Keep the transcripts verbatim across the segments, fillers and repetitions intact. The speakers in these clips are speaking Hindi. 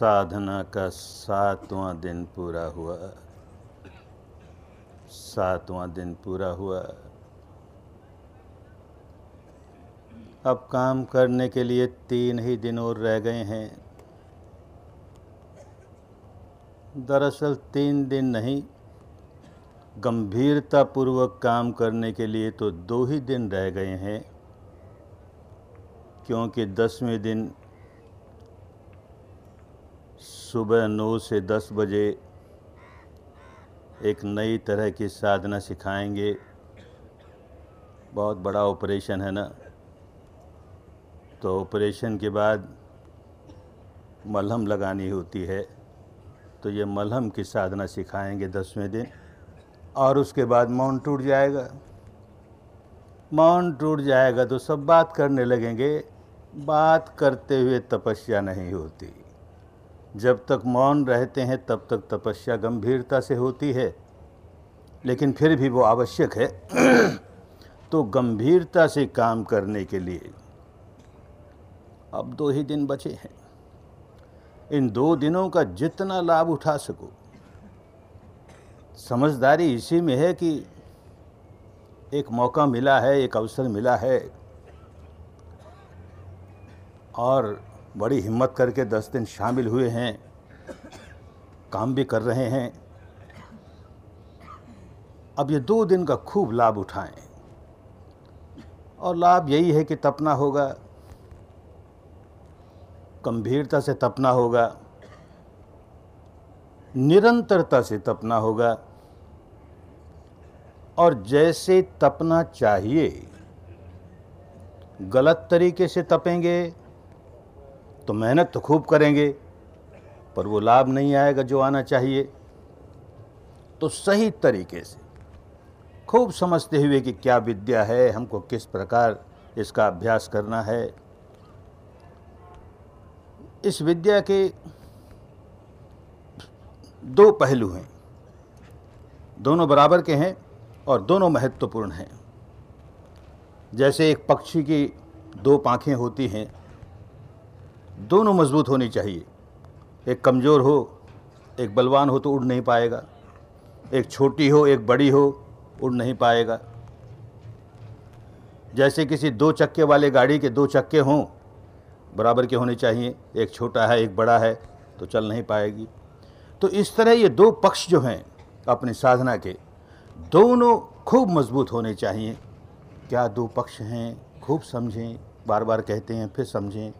साधना का सातवां दिन पूरा हुआ। सातवां दिन पूरा हुआ। अब काम करने के लिए तीन ही दिन और रह गए हैं। दरअसल तीन दिन नहीं, गंभीरतापूर्वक काम करने के लिए तो दो ही दिन रह गए हैं, क्योंकि दसवें दिन सुबह नौ से दस बजे एक नई तरह की साधना सिखाएंगे। बहुत बड़ा ऑपरेशन है ना, तो ऑपरेशन के बाद मलहम लगानी होती है, तो ये मलहम की साधना सिखाएंगे दसवें दिन। और उसके बाद मौन टूट जाएगा। मौन टूट जाएगा तो सब बात करने लगेंगे। बात करते हुए तपस्या नहीं होती। जब तक मौन रहते हैं तब तक तपस्या गंभीरता से होती है, लेकिन फिर भी वो आवश्यक है। तो गंभीरता से काम करने के लिए अब दो ही दिन बचे हैं। इन दो दिनों का जितना लाभ उठा सको। समझदारी इसी में है कि एक मौका मिला है, एक अवसर मिला है, और बड़ी हिम्मत करके दस दिन शामिल हुए हैं, काम भी कर रहे हैं। अब ये दो दिन का खूब लाभ उठाएं, और लाभ यही है कि तपना होगा, गंभीरता से तपना होगा, निरंतरता से तपना होगा, और जैसे तपना चाहिए। गलत तरीके से तपेंगे तो मेहनत तो खूब करेंगे, पर वो लाभ नहीं आएगा जो आना चाहिए। तो सही तरीके से खूब समझते हुए कि क्या विद्या है, हमको किस प्रकार इसका अभ्यास करना है। इस विद्या के दो पहलू हैं, दोनों बराबर के हैं और दोनों महत्वपूर्ण हैं। जैसे एक पक्षी की दो पाँखें होती हैं, दोनों मजबूत होनी चाहिए। एक कमज़ोर हो, एक बलवान हो तो उड़ नहीं पाएगा। एक छोटी हो, एक बड़ी हो, उड़ नहीं पाएगा। जैसे किसी दो चक्के वाले गाड़ी के दो चक्के हों, बराबर के होने चाहिए। एक छोटा है, एक बड़ा है, तो चल नहीं पाएगी। तो इस तरह ये दो पक्ष जो हैं अपनी साधना के, दोनों खूब मजबूत होने चाहिए। क्या दो पक्ष हैं, खूब समझें। बार बार कहते हैं, फिर समझें।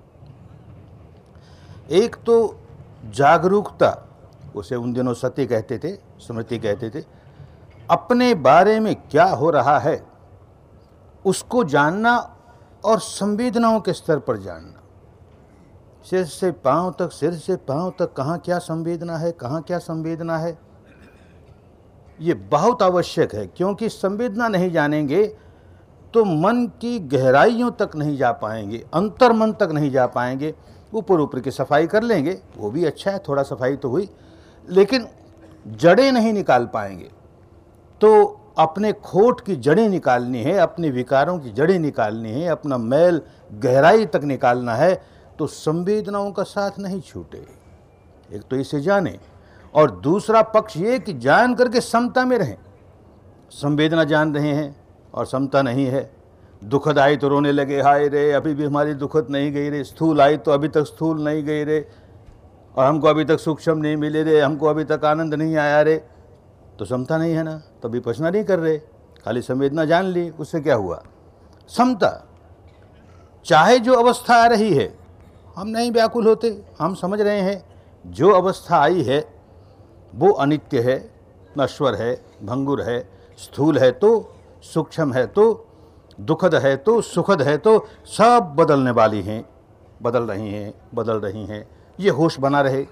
एक तो जागरूकता, उसे उन दिनों सत्य कहते थे, स्मृति कहते थे। अपने बारे में क्या हो रहा है उसको जानना, और संवेदनाओं के स्तर पर जानना। सिर से पांव तक, सिर से पांव तक कहाँ क्या संवेदना है, कहाँ क्या संवेदना है, ये बहुत आवश्यक है। क्योंकि संवेदना नहीं जानेंगे तो मन की गहराइयों तक नहीं जा पाएंगे, अंतर मन तक नहीं जा पाएंगे। ऊपर ऊपर की सफाई कर लेंगे, वो भी अच्छा है, थोड़ा सफाई तो हुई, लेकिन जड़ें नहीं निकाल पाएंगे। तो अपने खोट की जड़ें निकालनी है, अपने विकारों की जड़ें निकालनी है, अपना मैल गहराई तक निकालना है, तो संवेदनाओं का साथ नहीं छूटे। एक तो इसे जाने, और दूसरा पक्ष ये कि जान करके समता में रहें। संवेदना जान रहे हैं और समता नहीं है। दुखद आई तो रोने लगे, हाय रे अभी भी हमारी दुखद नहीं गई रे। स्थूल आई तो अभी तक स्थूल नहीं गई रे, और हमको अभी तक सूक्ष्म नहीं मिले रे, हमको अभी तक आनंद नहीं आया रे। तो समता नहीं है ना, तो विपश्यना नहीं कर रहे, खाली संवेदना जान ली। उससे क्या हुआ? समता। चाहे जो अवस्था आ रही है, हम नहीं व्याकुल होते, हम समझ रहे हैं जो अवस्था आई है वो अनित्य है, नश्वर है, भंगुर है, स्थूल है तो, सूक्ष्म है तो, दुखद है तो, सुखद है तो, सब बदलने वाली हैं, बदल रही हैं, बदल रही हैं। ये होश बना रहे।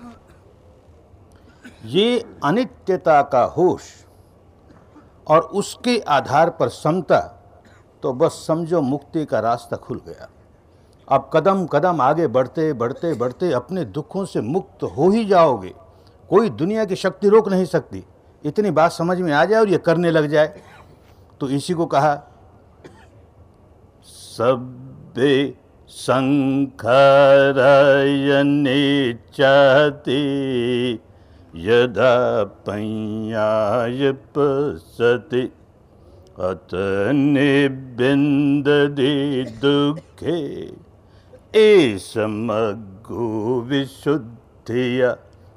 ये अनित्यता का होश और उसके आधार पर समता, तो बस समझो मुक्ति का रास्ता खुल गया। अब कदम कदम आगे बढ़ते बढ़ते बढ़ते अपने दुखों से मुक्त हो ही जाओगे। कोई दुनिया की शक्ति रोक नहीं सकती। इतनी बात समझ में आ जाए और ये करने लग जाए, तो इसी को कहा सब्बे संखरयनिच्छति यदा पञ्यायपसति अथ निबिन्दति दुःखे एषमग्गो विशुद्धिया।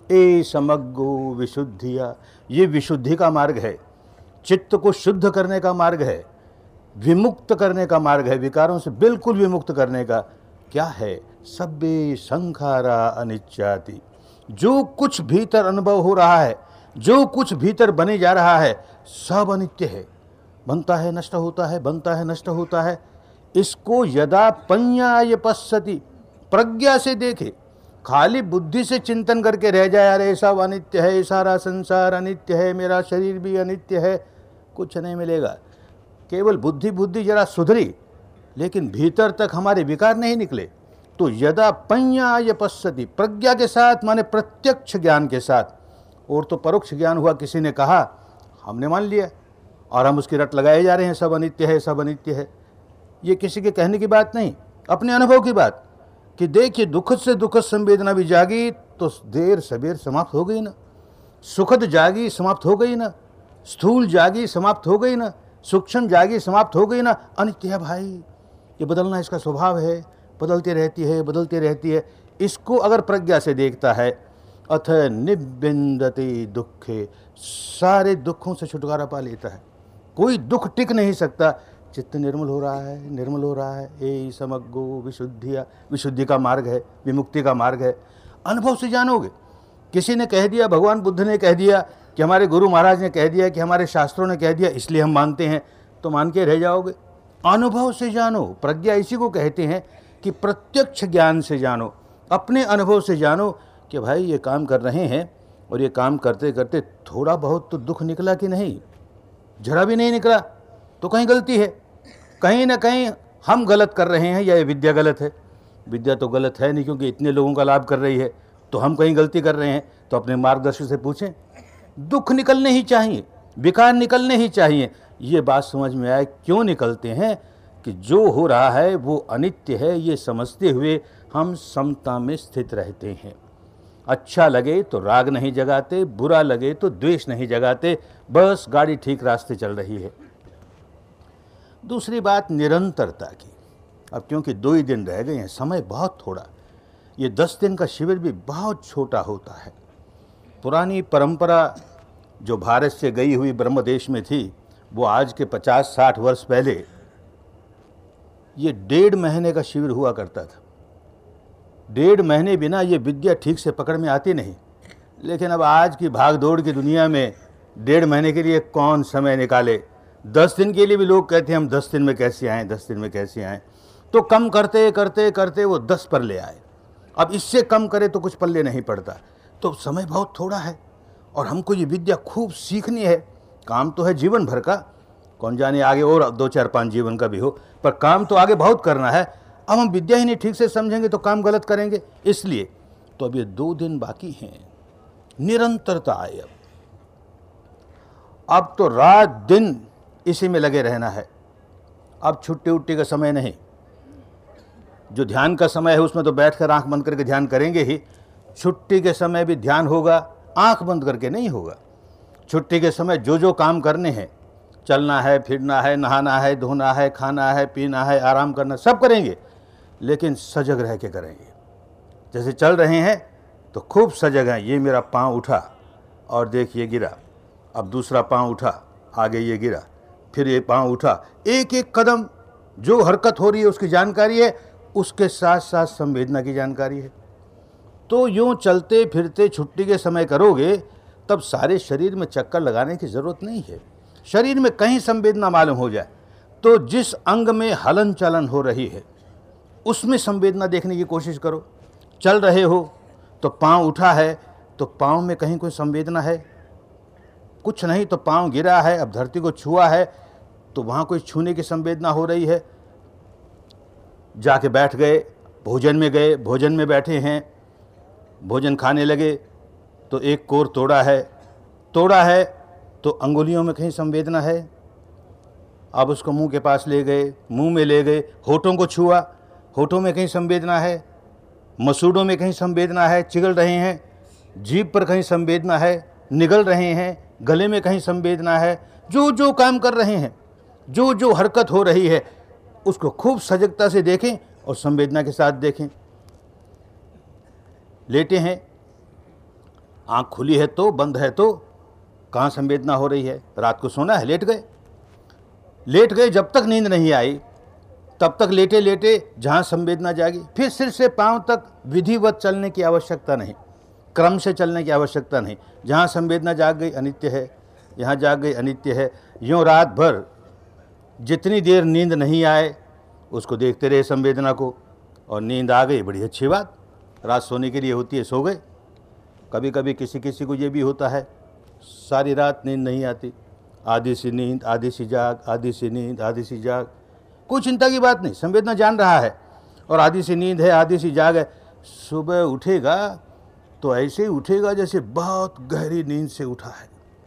एषमग्गो विशुद्धिया, ये विशुद्धि का मार्ग है, चित्त को शुद्ध करने का मार्ग है, विमुक्त करने का मार्ग है, विकारों से बिल्कुल विमुक्त करने का। क्या है? सब्बे संखारा अनिच्छाति। जो कुछ भीतर अनुभव हो रहा है, जो कुछ भीतर बने जा रहा है, सब अनित्य है। बनता है, नष्ट होता है, बनता है, नष्ट होता है। इसको यदा पञ्याय पश्यति, प्रज्ञा से देखे, खाली बुद्धि से चिंतन करके रह जाए, अरे सब अनित्य है, सारा संसार अनित्य है, मेरा शरीर भी अनित्य है, कुछ नहीं मिलेगा। केवल बुद्धि बुद्धि जरा सुधरी, लेकिन भीतर तक हमारे विकार नहीं निकले। तो यदा पञ्याय पश्यति, प्रज्ञा के साथ माने प्रत्यक्ष ज्ञान के साथ, और तो परोक्ष ज्ञान हुआ, किसी ने कहा हमने मान लिया और हम उसकी रट लगाए जा रहे हैं, सब अनित्य है, सब अनित्य है। ये किसी के कहने की बात नहीं, अपने अनुभव की बात, कि देखिए दुखद से दुखद संवेदना भी जागी तो देर सबेर समाप्त हो गई ना, सुखद जागी समाप्त हो गई ना, स्थूल जागी समाप्त हो गई ना, सूक्ष्म जागी समाप्त हो गई ना। अनित्य है भाई, ये बदलना इसका स्वभाव है, बदलती रहती है, बदलती रहती है। इसको अगर प्रज्ञा से देखता है, अथ निबिंदति दुखे, सारे दुखों से छुटकारा पा लेता है, कोई दुख टिक नहीं सकता। चित्त निर्मल हो रहा है, निर्मल हो रहा है। ए समग्गो विशुद्धिया, विशुद्धि का मार्ग है, विमुक्ति का मार्ग है। अनुभव से जानोगे। किसी ने कह दिया, भगवान बुद्ध ने कह दिया, कि हमारे गुरु महाराज ने कह दिया, कि हमारे शास्त्रों ने कह दिया, इसलिए हम मानते हैं, तो मान के रह जाओगे। अनुभव से जानो, प्रज्ञा इसी को कहते हैं कि प्रत्यक्ष ज्ञान से जानो, अपने अनुभव से जानो कि भाई ये काम कर रहे हैं, और ये काम करते करते थोड़ा बहुत तो दुख निकला कि नहीं, जरा भी नहीं निकला तो कहीं गलती है, कहीं ना कहीं हम गलत कर रहे हैं, या ये विद्या गलत है। विद्या तो गलत है नहीं, क्योंकि इतने लोगों का लाभ कर रही है, तो हम कहीं गलती कर रहे हैं, तो अपने मार्गदर्शक से पूछें। दुख निकलने ही चाहिए, विकार निकलने ही चाहिए। ये बात समझ में आए क्यों निकलते हैं, कि जो हो रहा है वो अनित्य है, ये समझते हुए हम समता में स्थित रहते हैं। अच्छा लगे तो राग नहीं जगाते, बुरा लगे तो द्वेष नहीं जगाते, बस गाड़ी ठीक रास्ते चल रही है। दूसरी बात निरंतरता की। अब क्योंकि दो ही दिन रह गए हैं, समय बहुत थोड़ा, ये दस दिन का शिविर भी बहुत छोटा होता है। पुरानी परंपरा जो भारत से गई हुई ब्रह्मदेश में थी, वो आज के पचास साठ वर्ष पहले ये डेढ़ महीने का शिविर हुआ करता था। डेढ़ महीने बिना ये विद्या ठीक से पकड़ में आती नहीं। लेकिन अब आज की भाग दौड़ की दुनिया में डेढ़ महीने के लिए कौन समय निकाले। दस दिन के लिए भी लोग कहते हैं हम दस दिन में कैसे आएँ, दस दिन में कैसे आएँ। तो कम करते करते करते वो दस पर ले आए। अब इससे कम करे तो कुछ पल्ले नहीं पड़ता। तो समय बहुत थोड़ा है, और हमको ये विद्या खूब सीखनी है। काम तो है जीवन भर का, कौन जाने आगे और दो चार पाँच जीवन का भी हो, पर काम तो आगे बहुत करना है। अब हम विद्या ही नहीं ठीक से समझेंगे तो काम गलत करेंगे। इसलिए तो अब ये दो दिन बाकी हैं, निरंतरता आए। अब अब तो रात दिन इसी में लगे रहना है। अब छुट्टी उट्टी का समय नहीं। जो ध्यान का समय है उसमें तो बैठकर आंख बंद करके ध्यान करेंगे ही। छुट्टी के समय भी ध्यान होगा, आंख बंद करके नहीं होगा। छुट्टी के समय जो जो काम करने हैं, चलना है, फिरना है, नहाना है, धोना है, खाना है, पीना है, आराम करना, सब करेंगे, लेकिन सजग रह के करेंगे। जैसे चल रहे हैं तो खूब सजग हैं। ये मेरा पाँव उठा और देख ये गिरा, अब दूसरा पाँव उठा, आगे ये गिरा, फिर ये पाँव उठा। एक एक कदम जो हरकत हो रही है उसकी जानकारी है, उसके साथ साथ संवेदना की जानकारी है। तो यूँ चलते फिरते छुट्टी के समय करोगे, तब सारे शरीर में चक्कर लगाने की ज़रूरत नहीं है। शरीर में कहीं संवेदना मालूम हो जाए तो जिस अंग में हलन चलन हो रही है उसमें संवेदना देखने की कोशिश करो। चल रहे हो तो पाँव उठा है, तो पाँव में कहीं कोई संवेदना है? कुछ नहीं। तो पाँव गिरा है, अब धरती को छुआ है, तो वहाँ कोई छूने की संवेदना हो रही है। जाके बैठ गए, भोजन में गए, भोजन में बैठे हैं, भोजन खाने लगे तो एक कोर तोड़ा है, तोड़ा है तो अंगुलियों में कहीं संवेदना है। अब उसको मुंह के पास ले गए, मुंह में ले गए, होठों को छुआ होठों में कहीं संवेदना है, मसूड़ों में कहीं संवेदना है, चिगल रहे हैं, जीभ पर कहीं संवेदना है, निगल रहे हैं, गले में कहीं संवेदना है। जो जो काम कर रहे हैं, जो जो हरकत हो रही है, उसको खूब सजगता से देखें और संवेदना के साथ देखें। लेटे हैं, आंख खुली है तो, बंद है तो, कहाँ संवेदना हो रही है? रात को सोना है, लेट गए लेट गए जब तक नींद नहीं आई तब तक लेटे लेटे जहाँ संवेदना जागी। फिर सिर से पांव तक विधिवत चलने की आवश्यकता नहीं, क्रम से चलने की आवश्यकता नहीं। जहाँ संवेदना जाग गई अनित्य है, यहाँ जाग गई अनित्य है। यूँ रात भर जितनी देर नींद नहीं आए उसको देखते रहे संवेदना को, और नींद आ गई, बड़ी अच्छी बात, रात सोने के लिए होती है, सो गए। कभी कभी किसी किसी को ये भी होता है, सारी रात नींद नहीं आती, आधी सी नींद आधी सी जाग, आधी सी नींद आधी सी जाग। कोई चिंता की बात नहीं, संवेदना जान रहा है और आधी सी नींद है आधी सी जाग है। सुबह उठेगा तो ऐसे ही उठेगा जैसे बहुत गहरी नींद से उठा है,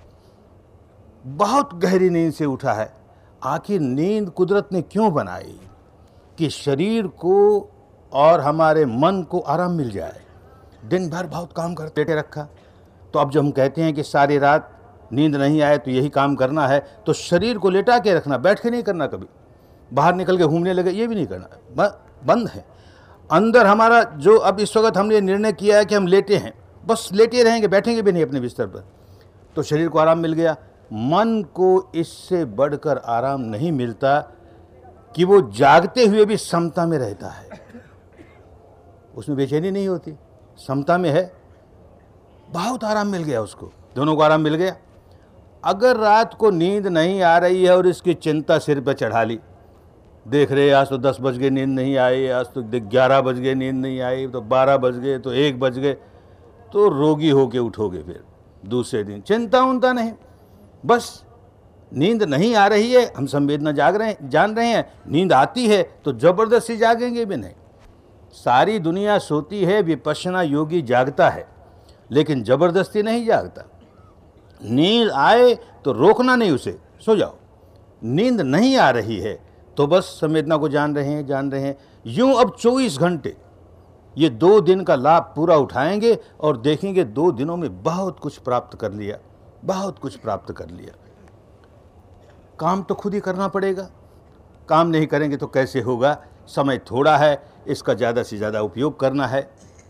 बहुत गहरी नींद से उठा है। आखिर नींद कुदरत ने क्यों बनाई? कि शरीर को और हमारे मन को आराम मिल जाए। दिन भर बहुत काम करते रखा, तो अब जब हम कहते हैं कि सारी रात नींद नहीं आए तो यही काम करना है, तो शरीर को लेटा के रखना, बैठ के नहीं करना। कभी बाहर निकल के घूमने लगे, ये भी नहीं करना, बंद है। अंदर हमारा जो अब इस वक्त हमने निर्णय किया है कि हम लेटे हैं, बस लेटे रहेंगे, बैठेंगे भी नहीं अपने बिस्तर पर, तो शरीर को आराम मिल गया। मन को इससे बढ़कर आराम नहीं मिलता कि वो जागते हुए भी समता में रहता है, उसमें बेचैनी नहीं होती, समता में है, बहुत आराम मिल गया उसको, दोनों को आराम मिल गया। अगर रात को नींद नहीं आ रही है और इसकी चिंता सिर पर चढ़ा ली, देख रहे आज तो दस बज गए नींद नहीं आई, आज तो ग्यारह बज गए नींद नहीं आई, तो बारह बज गए, तो एक बज गए, तो रोगी होके उठोगे फिर दूसरे दिन। चिंता उनता नहीं, बस नींद नहीं आ रही है, हम संवेदना जाग रहे हैं, जान रहे हैं, नींद आती है तो जबरदस्ती जागेंगे भी नहीं। सारी दुनिया सोती है, विपश्यना योगी जागता है, लेकिन जबरदस्ती नहीं जागता। नींद आए तो रोकना नहीं उसे, सो जाओ। नींद नहीं आ रही है तो बस संवेदना को जान रहे हैं जान रहे हैं यूं अब चौबीस घंटे ये दो दिन का लाभ पूरा उठाएंगे और देखेंगे दो दिनों में बहुत कुछ प्राप्त कर लिया, बहुत कुछ प्राप्त कर लिया। काम तो खुद ही करना पड़ेगा, काम नहीं करेंगे तो कैसे होगा? समय थोड़ा है, इसका ज़्यादा से ज़्यादा उपयोग करना है।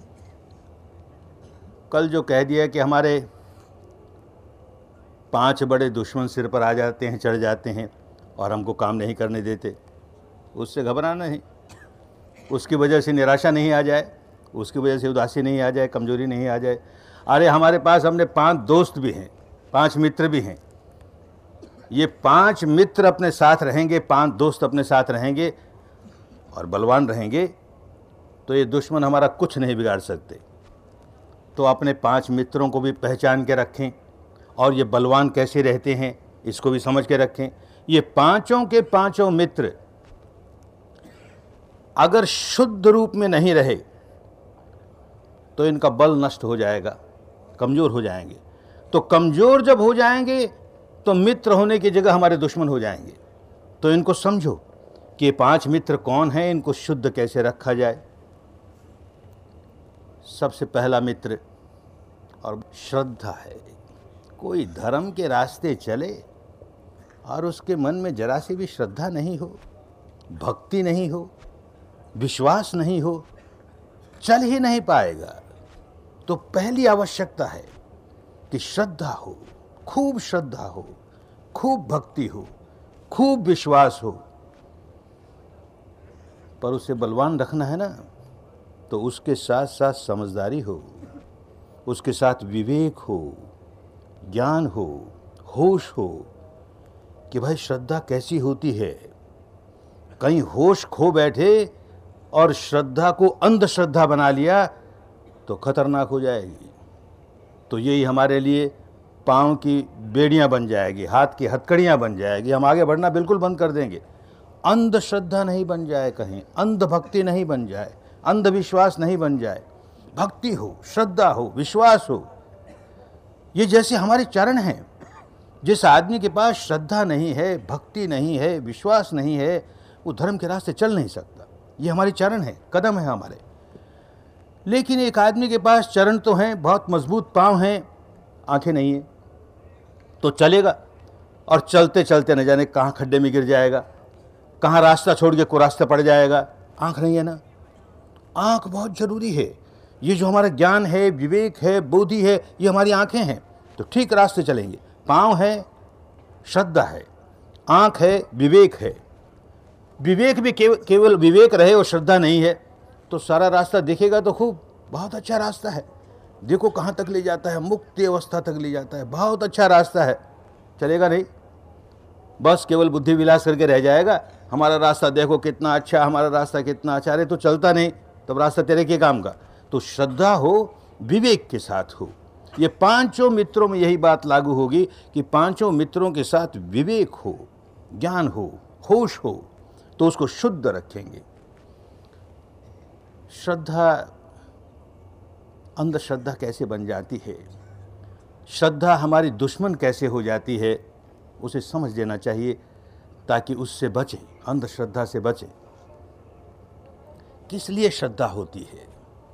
कल जो कह दिया कि हमारे पांच बड़े दुश्मन सिर पर आ जाते हैं, चढ़ जाते हैं और हमको काम नहीं करने देते, उससे घबराना नहीं, उसकी वजह से निराशा नहीं आ जाए, उसकी वजह से उदासी नहीं आ जाए, कमजोरी नहीं आ जाए। अरे हमारे पास हमने पांच दोस्त भी हैं, पांच मित्र भी हैं, ये पांच मित्र अपने साथ रहेंगे, पांच दोस्त अपने साथ रहेंगे और बलवान रहेंगे, तो ये दुश्मन हमारा कुछ नहीं बिगाड़ सकते। तो अपने पांच मित्रों को भी पहचान के रखें और ये बलवान कैसे रहते हैं इसको भी समझ के रखें। ये पांचों के पांचों मित्र अगर शुद्ध रूप में नहीं रहे तो इनका बल नष्ट हो जाएगा, कमज़ोर हो जाएंगे। तो कमज़ोर जब हो जाएंगे तो मित्र होने की जगह हमारे दुश्मन हो जाएंगे। तो इनको समझो कि ये पांच मित्र कौन हैं, इनको शुद्ध कैसे रखा जाए। सबसे पहला मित्र और श्रद्धा है। कोई धर्म के रास्ते चले और उसके मन में जरा सी भी श्रद्धा नहीं हो, भक्ति नहीं हो, विश्वास नहीं हो, चल ही नहीं पाएगा। तो पहली आवश्यकता है कि श्रद्धा हो, खूब श्रद्धा हो, खूब भक्ति हो, खूब विश्वास हो। पर उसे बलवान रखना है ना, तो उसके साथ साथ समझदारी हो, उसके साथ विवेक हो, ज्ञान हो, होश हो कि भाई श्रद्धा कैसी होती है। कहीं होश खो बैठे और श्रद्धा को अंधश्रद्धा बना लिया तो खतरनाक हो जाएगी। तो यही हमारे लिए पाँव की बेड़ियां बन जाएगी, हाथ की हथकड़ियां बन जाएगी, हम आगे बढ़ना बिल्कुल बंद कर देंगे। अंधश्रद्धा नहीं बन जाए, कहीं अंधभक्ति नहीं बन जाए, अंधविश्वास नहीं बन जाए। भक्ति हो, श्रद्धा हो, विश्वास हो। ये जैसे हमारे चरण हैं। जिस आदमी के पास श्रद्धा नहीं है, भक्ति नहीं है, विश्वास नहीं है, वो धर्म के रास्ते चल नहीं सकता। ये हमारे चरण है, कदम है हमारे। लेकिन एक आदमी के पास चरण तो हैं, बहुत मजबूत पांव हैं, आंखें नहीं है, तो चलेगा और चलते चलते न जाने कहाँ खड्डे में गिर जाएगा, कहाँ रास्ता छोड़ के कुरास्ते पड़ जाएगा। आंख नहीं है ना। आंख बहुत जरूरी है। ये जो हमारा ज्ञान है, विवेक है, बुद्धि है, ये हमारी आंखें हैं, तो ठीक रास्ते चलेंगे। पांव है, श्रद्धा है, आंख है, विवेक है। विवेक भी केवल केवल विवेक रहे और श्रद्धा नहीं है तो सारा रास्ता देखेगा तो खूब बहुत अच्छा रास्ता है, देखो कहाँ तक ले जाता है, मुक्ति अवस्था तक ले जाता है, बहुत अच्छा रास्ता है। चलेगा नहीं, बस केवल बुद्धि विलास करके रह जाएगा। हमारा रास्ता देखो कितना अच्छा, हमारा रास्ता कितना अच्छा, अरे तो चलता नहीं, तब रास्ता तेरे के काम का। तो श्रद्धा हो, विवेक के साथ हो। ये पांचों मित्रों में यही बात लागू होगी कि पांचों मित्रों के साथ विवेक हो, ज्ञान हो, होश हो, तो उसको शुद्ध रखेंगे। श्रद्धा अंधश्रद्धा कैसे बन जाती है, श्रद्धा हमारी दुश्मन कैसे हो जाती है, उसे समझ लेना चाहिए ताकि उससे बचें, अंधश्रद्धा से बचें। किस लिए श्रद्धा होती है?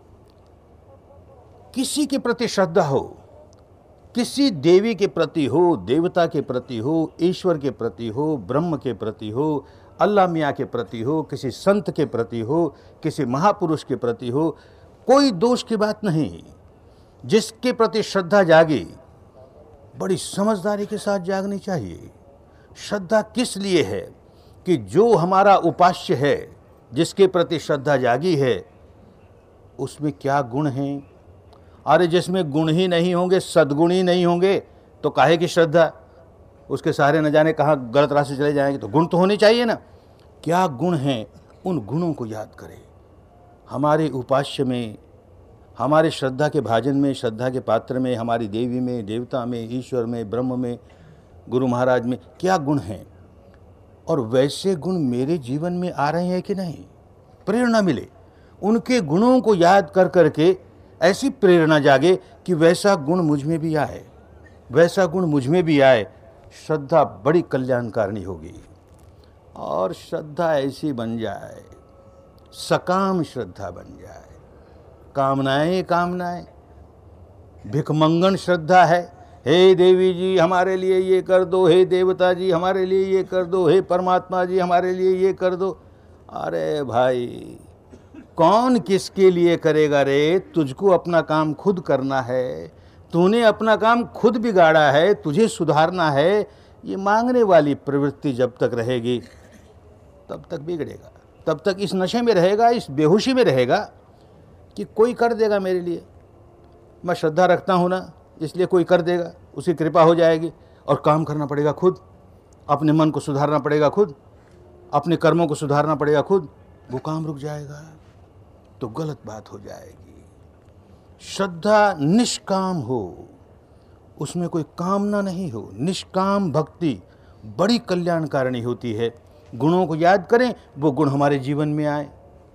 किसी के प्रति श्रद्धा हो, किसी देवी के प्रति हो, देवता के प्रति हो, ईश्वर के प्रति हो, ब्रह्म के प्रति हो, अल्लाह मियाँ के प्रति हो, किसी संत के प्रति हो, किसी महापुरुष के प्रति हो, कोई दोष की बात नहीं। जिसके प्रति श्रद्धा जागी, बड़ी समझदारी के साथ जागनी चाहिए। श्रद्धा किस लिए है कि जो हमारा उपास्य है, जिसके प्रति श्रद्धा जागी है, उसमें क्या गुण हैं? अरे जिसमें गुण ही नहीं होंगे, सद्गुण ही नहीं होंगे, तो काहे की श्रद्धा? उसके सहारे न जाने कहाँ गलत रास्ते चले जाएंगे। तो गुण तो होने चाहिए ना। क्या गुण हैं, उन गुणों को याद करें। हमारे उपास्य में, हमारे श्रद्धा के भाजन में, श्रद्धा के पात्र में, हमारी देवी में, देवता में, ईश्वर में, ब्रह्म में, गुरु महाराज में क्या गुण हैं, और वैसे गुण मेरे जीवन में आ रहे हैं कि नहीं। प्रेरणा मिले, उनके गुणों को याद कर करके ऐसी प्रेरणा जागे कि वैसा गुण मुझ में भी आए, वैसा गुण मुझ में भी आए। श्रद्धा बड़ी कल्याणकारिणी होगी। और श्रद्धा ऐसी बन जाए, सकाम श्रद्धा बन जाए, कामनाएं कामनाएं, भिखमंगन श्रद्धा है। हे देवी जी हमारे लिए ये कर दो, हे देवता जी हमारे लिए ये कर दो, हे परमात्मा जी हमारे लिए ये कर दो। अरे भाई, कौन किसके लिए करेगा रे? तुझको अपना काम खुद करना है। तूने अपना काम खुद बिगाड़ा है, तुझे सुधारना है। ये मांगने वाली प्रवृत्ति जब तक रहेगी तब तक बिगड़ेगा, तब तक इस नशे में रहेगा, इस बेहोशी में रहेगा कि कोई कर देगा मेरे लिए। मैं श्रद्धा रखता हूँ ना, इसलिए कोई कर देगा, उसकी कृपा हो जाएगी। और काम करना पड़ेगा खुद, अपने मन को सुधारना पड़ेगा खुद, अपने कर्मों को सुधारना पड़ेगा खुद। वो काम रुक जाएगा तो गलत बात हो जाएगी। श्रद्धा निष्काम हो, उसमें कोई कामना नहीं हो, निष्काम भक्ति बड़ी कल्याणकारिणी होती है। गुणों को याद करें, वो गुण हमारे जीवन में आए।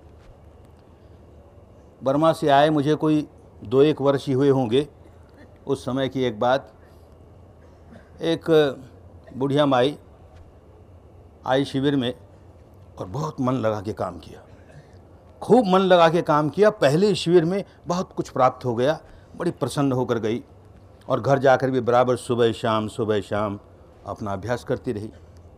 बर्मा से आए मुझे कोई दो एक वर्ष ही हुए होंगे। उस समय की एक बात, एक बुढ़िया माई आई शिविर में और बहुत मन लगा के काम किया, खूब मन लगा के काम किया। पहले शिविर में बहुत कुछ प्राप्त हो गया, बड़ी प्रसन्न होकर गई और घर जाकर भी बराबर सुबह शाम सुबह शाम अपना अभ्यास करती रही।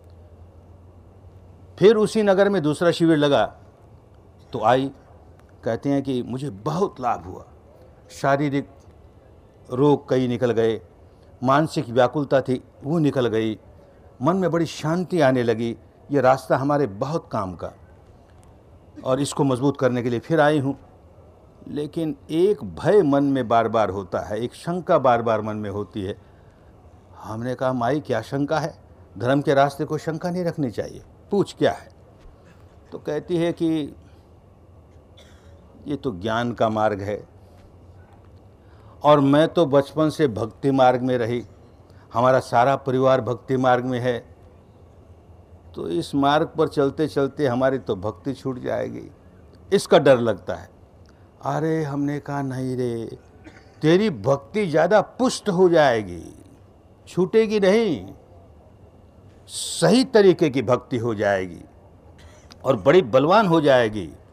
फिर उसी नगर में दूसरा शिविर लगा तो आई, कहते हैं कि मुझे बहुत लाभ हुआ। शारीरिक रोग कई निकल गए, मानसिक व्याकुलता थी वो निकल गई, मन में बड़ी शांति आने लगी। ये रास्ता हमारे बहुत काम का, और इसको मजबूत करने के लिए फिर आई हूँ। लेकिन एक भय मन में बार बार होता है, एक शंका बार बार मन में होती है। हमने कहा माई क्या शंका है? धर्म के रास्ते को शंका नहीं रखनी चाहिए, पूछ क्या है? तो कहती है कि ये तो ज्ञान का मार्ग है और मैं तो बचपन से भक्ति मार्ग में रही, हमारा सारा परिवार भक्ति मार्ग में है, तो इस मार्ग पर चलते चलते हमारी तो भक्ति छूट जाएगी, इसका डर लगता है। अरे हमने कहा नहीं रे, तेरी भक्ति ज़्यादा पुष्ट हो जाएगी, छूटेगी नहीं, सही तरीके की भक्ति हो जाएगी और बड़ी बलवान हो जाएगी।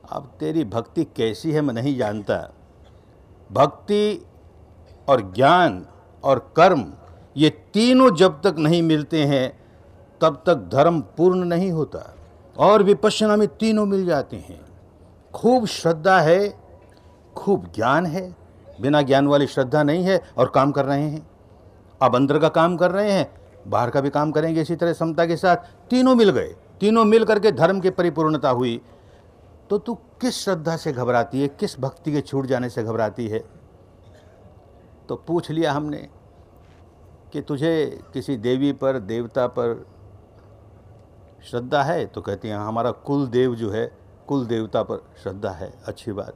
अब तेरी भक्ति कैसी है मैं नहीं जानता। भक्ति और ज्ञान और कर्म ये तीनों जब तक नहीं मिलते हैं तब तक धर्म पूर्ण नहीं होता। और विपश्यना में तीनों मिल जाते हैं। खूब श्रद्धा है, खूब ज्ञान है, बिना ज्ञान वाली श्रद्धा नहीं है, और काम कर रहे हैं। अब अंदर का काम कर रहे हैं, बाहर का भी काम करेंगे इसी तरह समता के साथ। तीनों मिल गए, तीनों मिल करके धर्म की परिपूर्णता हुई। तो तू किस श्रद्धा से घबराती है, किस भक्ति के छूट जाने से घबराती है? तो पूछ लिया हमने कि तुझे किसी देवी पर, देवता पर श्रद्धा है? तो कहती हैं हमारा कुल देव जो है, कुल देवता पर श्रद्धा है। अच्छी बात।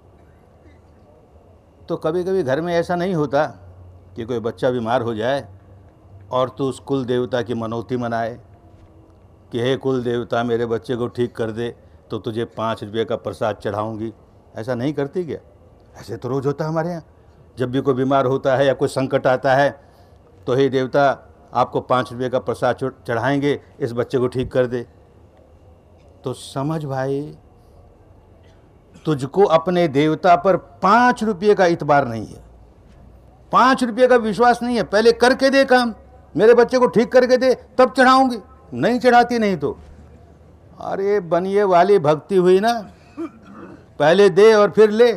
तो कभी कभी घर में ऐसा नहीं होता कि कोई बच्चा बीमार हो जाए और तू उस कुल देवता की मनौती मनाए कि हे कुल देवता मेरे बच्चे को ठीक कर दे तो तुझे पाँच रुपये का प्रसाद चढ़ाऊंगी। ऐसा नहीं करती क्या? ऐसे तो रोज़ होता है हमारे यहाँ। जब भी कोई बीमार होता है या कोई संकट आता है तो हे देवता आपको पाँच रुपये का प्रसाद चढ़ाएंगे, इस बच्चे को ठीक कर दे। तो समझ भाई, तुझको अपने देवता पर पाँच रुपये का इतबार नहीं है, पाँच रुपये का विश्वास नहीं है। पहले करके दे काम, मेरे बच्चे को ठीक करके दे तब चढ़ाऊंगी। नहीं चढ़ाती नहीं तो अरे बनिए वाली भक्ति हुई ना, पहले दे और फिर ले।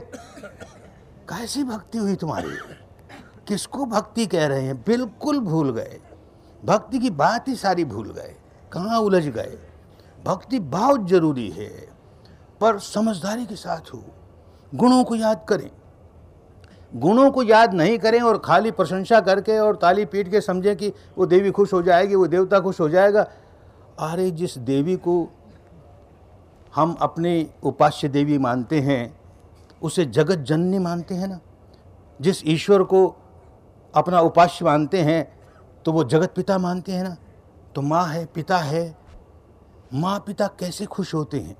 कैसी भक्ति हुई तुम्हारी? किसको भक्ति कह रहे हैं? बिल्कुल भूल गए, भक्ति की बात ही सारी भूल गए, कहाँ उलझ गए। भक्ति बहुत जरूरी है, पर समझदारी के साथ हो। गुणों को याद करें, गुणों को याद नहीं करें और खाली प्रशंसा करके और ताली पीट के समझें कि वो देवी खुश हो जाएगी, वो देवता खुश हो जाएगा। अरे जिस देवी को हम अपनी उपास्य देवी मानते हैं उसे जगत जननी मानते हैं ना। जिस ईश्वर को अपना उपास्य मानते हैं तो वो जगत पिता मानते हैं ना। तो माँ है, पिता है, माँ पिता कैसे खुश होते हैं?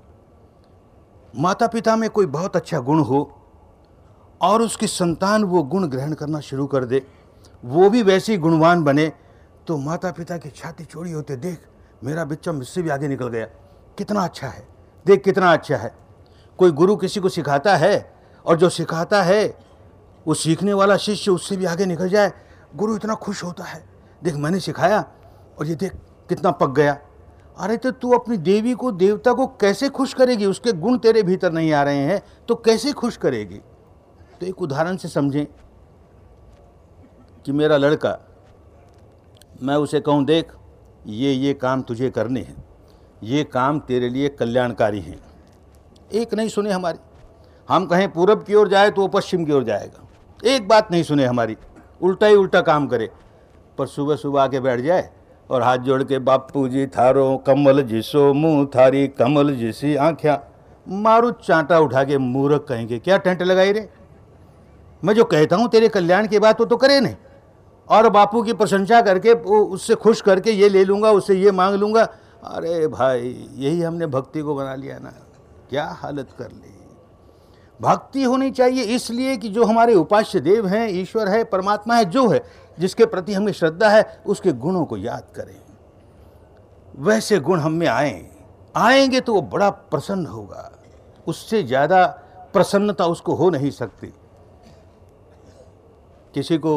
माता पिता में कोई बहुत अच्छा गुण हो और उसकी संतान वो गुण ग्रहण करना शुरू कर दे, वो भी वैसी गुणवान बने, तो माता पिता की छाती चौड़ी होते, देख मेरा बच्चा मुझसे भी आगे निकल गया, कितना अच्छा है, देख कितना अच्छा है। कोई गुरु किसी को सिखाता है और जो सिखाता है वो सीखने वाला शिष्य उससे भी आगे निकल जाए, गुरु इतना खुश होता है, देख मैंने सिखाया और ये देख कितना पक गया। अरे तो तू अपनी देवी को, देवता को कैसे खुश करेगी? उसके गुण तेरे भीतर नहीं आ रहे हैं तो कैसे खुश करेगी? तो एक उदाहरण से समझें कि मेरा लड़का, मैं उसे कहूँ देख ये ये काम तुझे करने हैं, ये काम तेरे लिए कल्याणकारी हैं। एक नहीं सुने हमारी, हम कहें पूरब की ओर जाए तो वो पश्चिम की ओर जाएगा, एक बात नहीं सुने हमारी, उल्टा ही उल्टा काम करे। पर सुबह सुबह आके बैठ जाए और हाथ जोड़ के बापू जी थारो कमल जिसो मुँह थारी कमल जिसी आँख्या, मारू चांटा उठा के मूर्ख कहेंगे क्या टेंट लगाई रे। मैं जो कहता हूँ तेरे कल्याण की बात वो तो करे नहीं, और बापू की प्रशंसा करके उससे खुश करके ये ले लूँगा, उससे ये मांग लूँगा। अरे भाई यही हमने भक्ति को बना लिया ना, क्या हालत कर ली। भक्ति होनी चाहिए इसलिए कि जो हमारे उपास्य देव हैं, ईश्वर है, परमात्मा है, जो है, जिसके प्रति हमें श्रद्धा है, उसके गुणों को याद करें। वैसे गुण हम में आए आएंगे तो वो बड़ा प्रसन्न होगा, उससे ज़्यादा प्रसन्नता उसको हो नहीं सकती। किसी को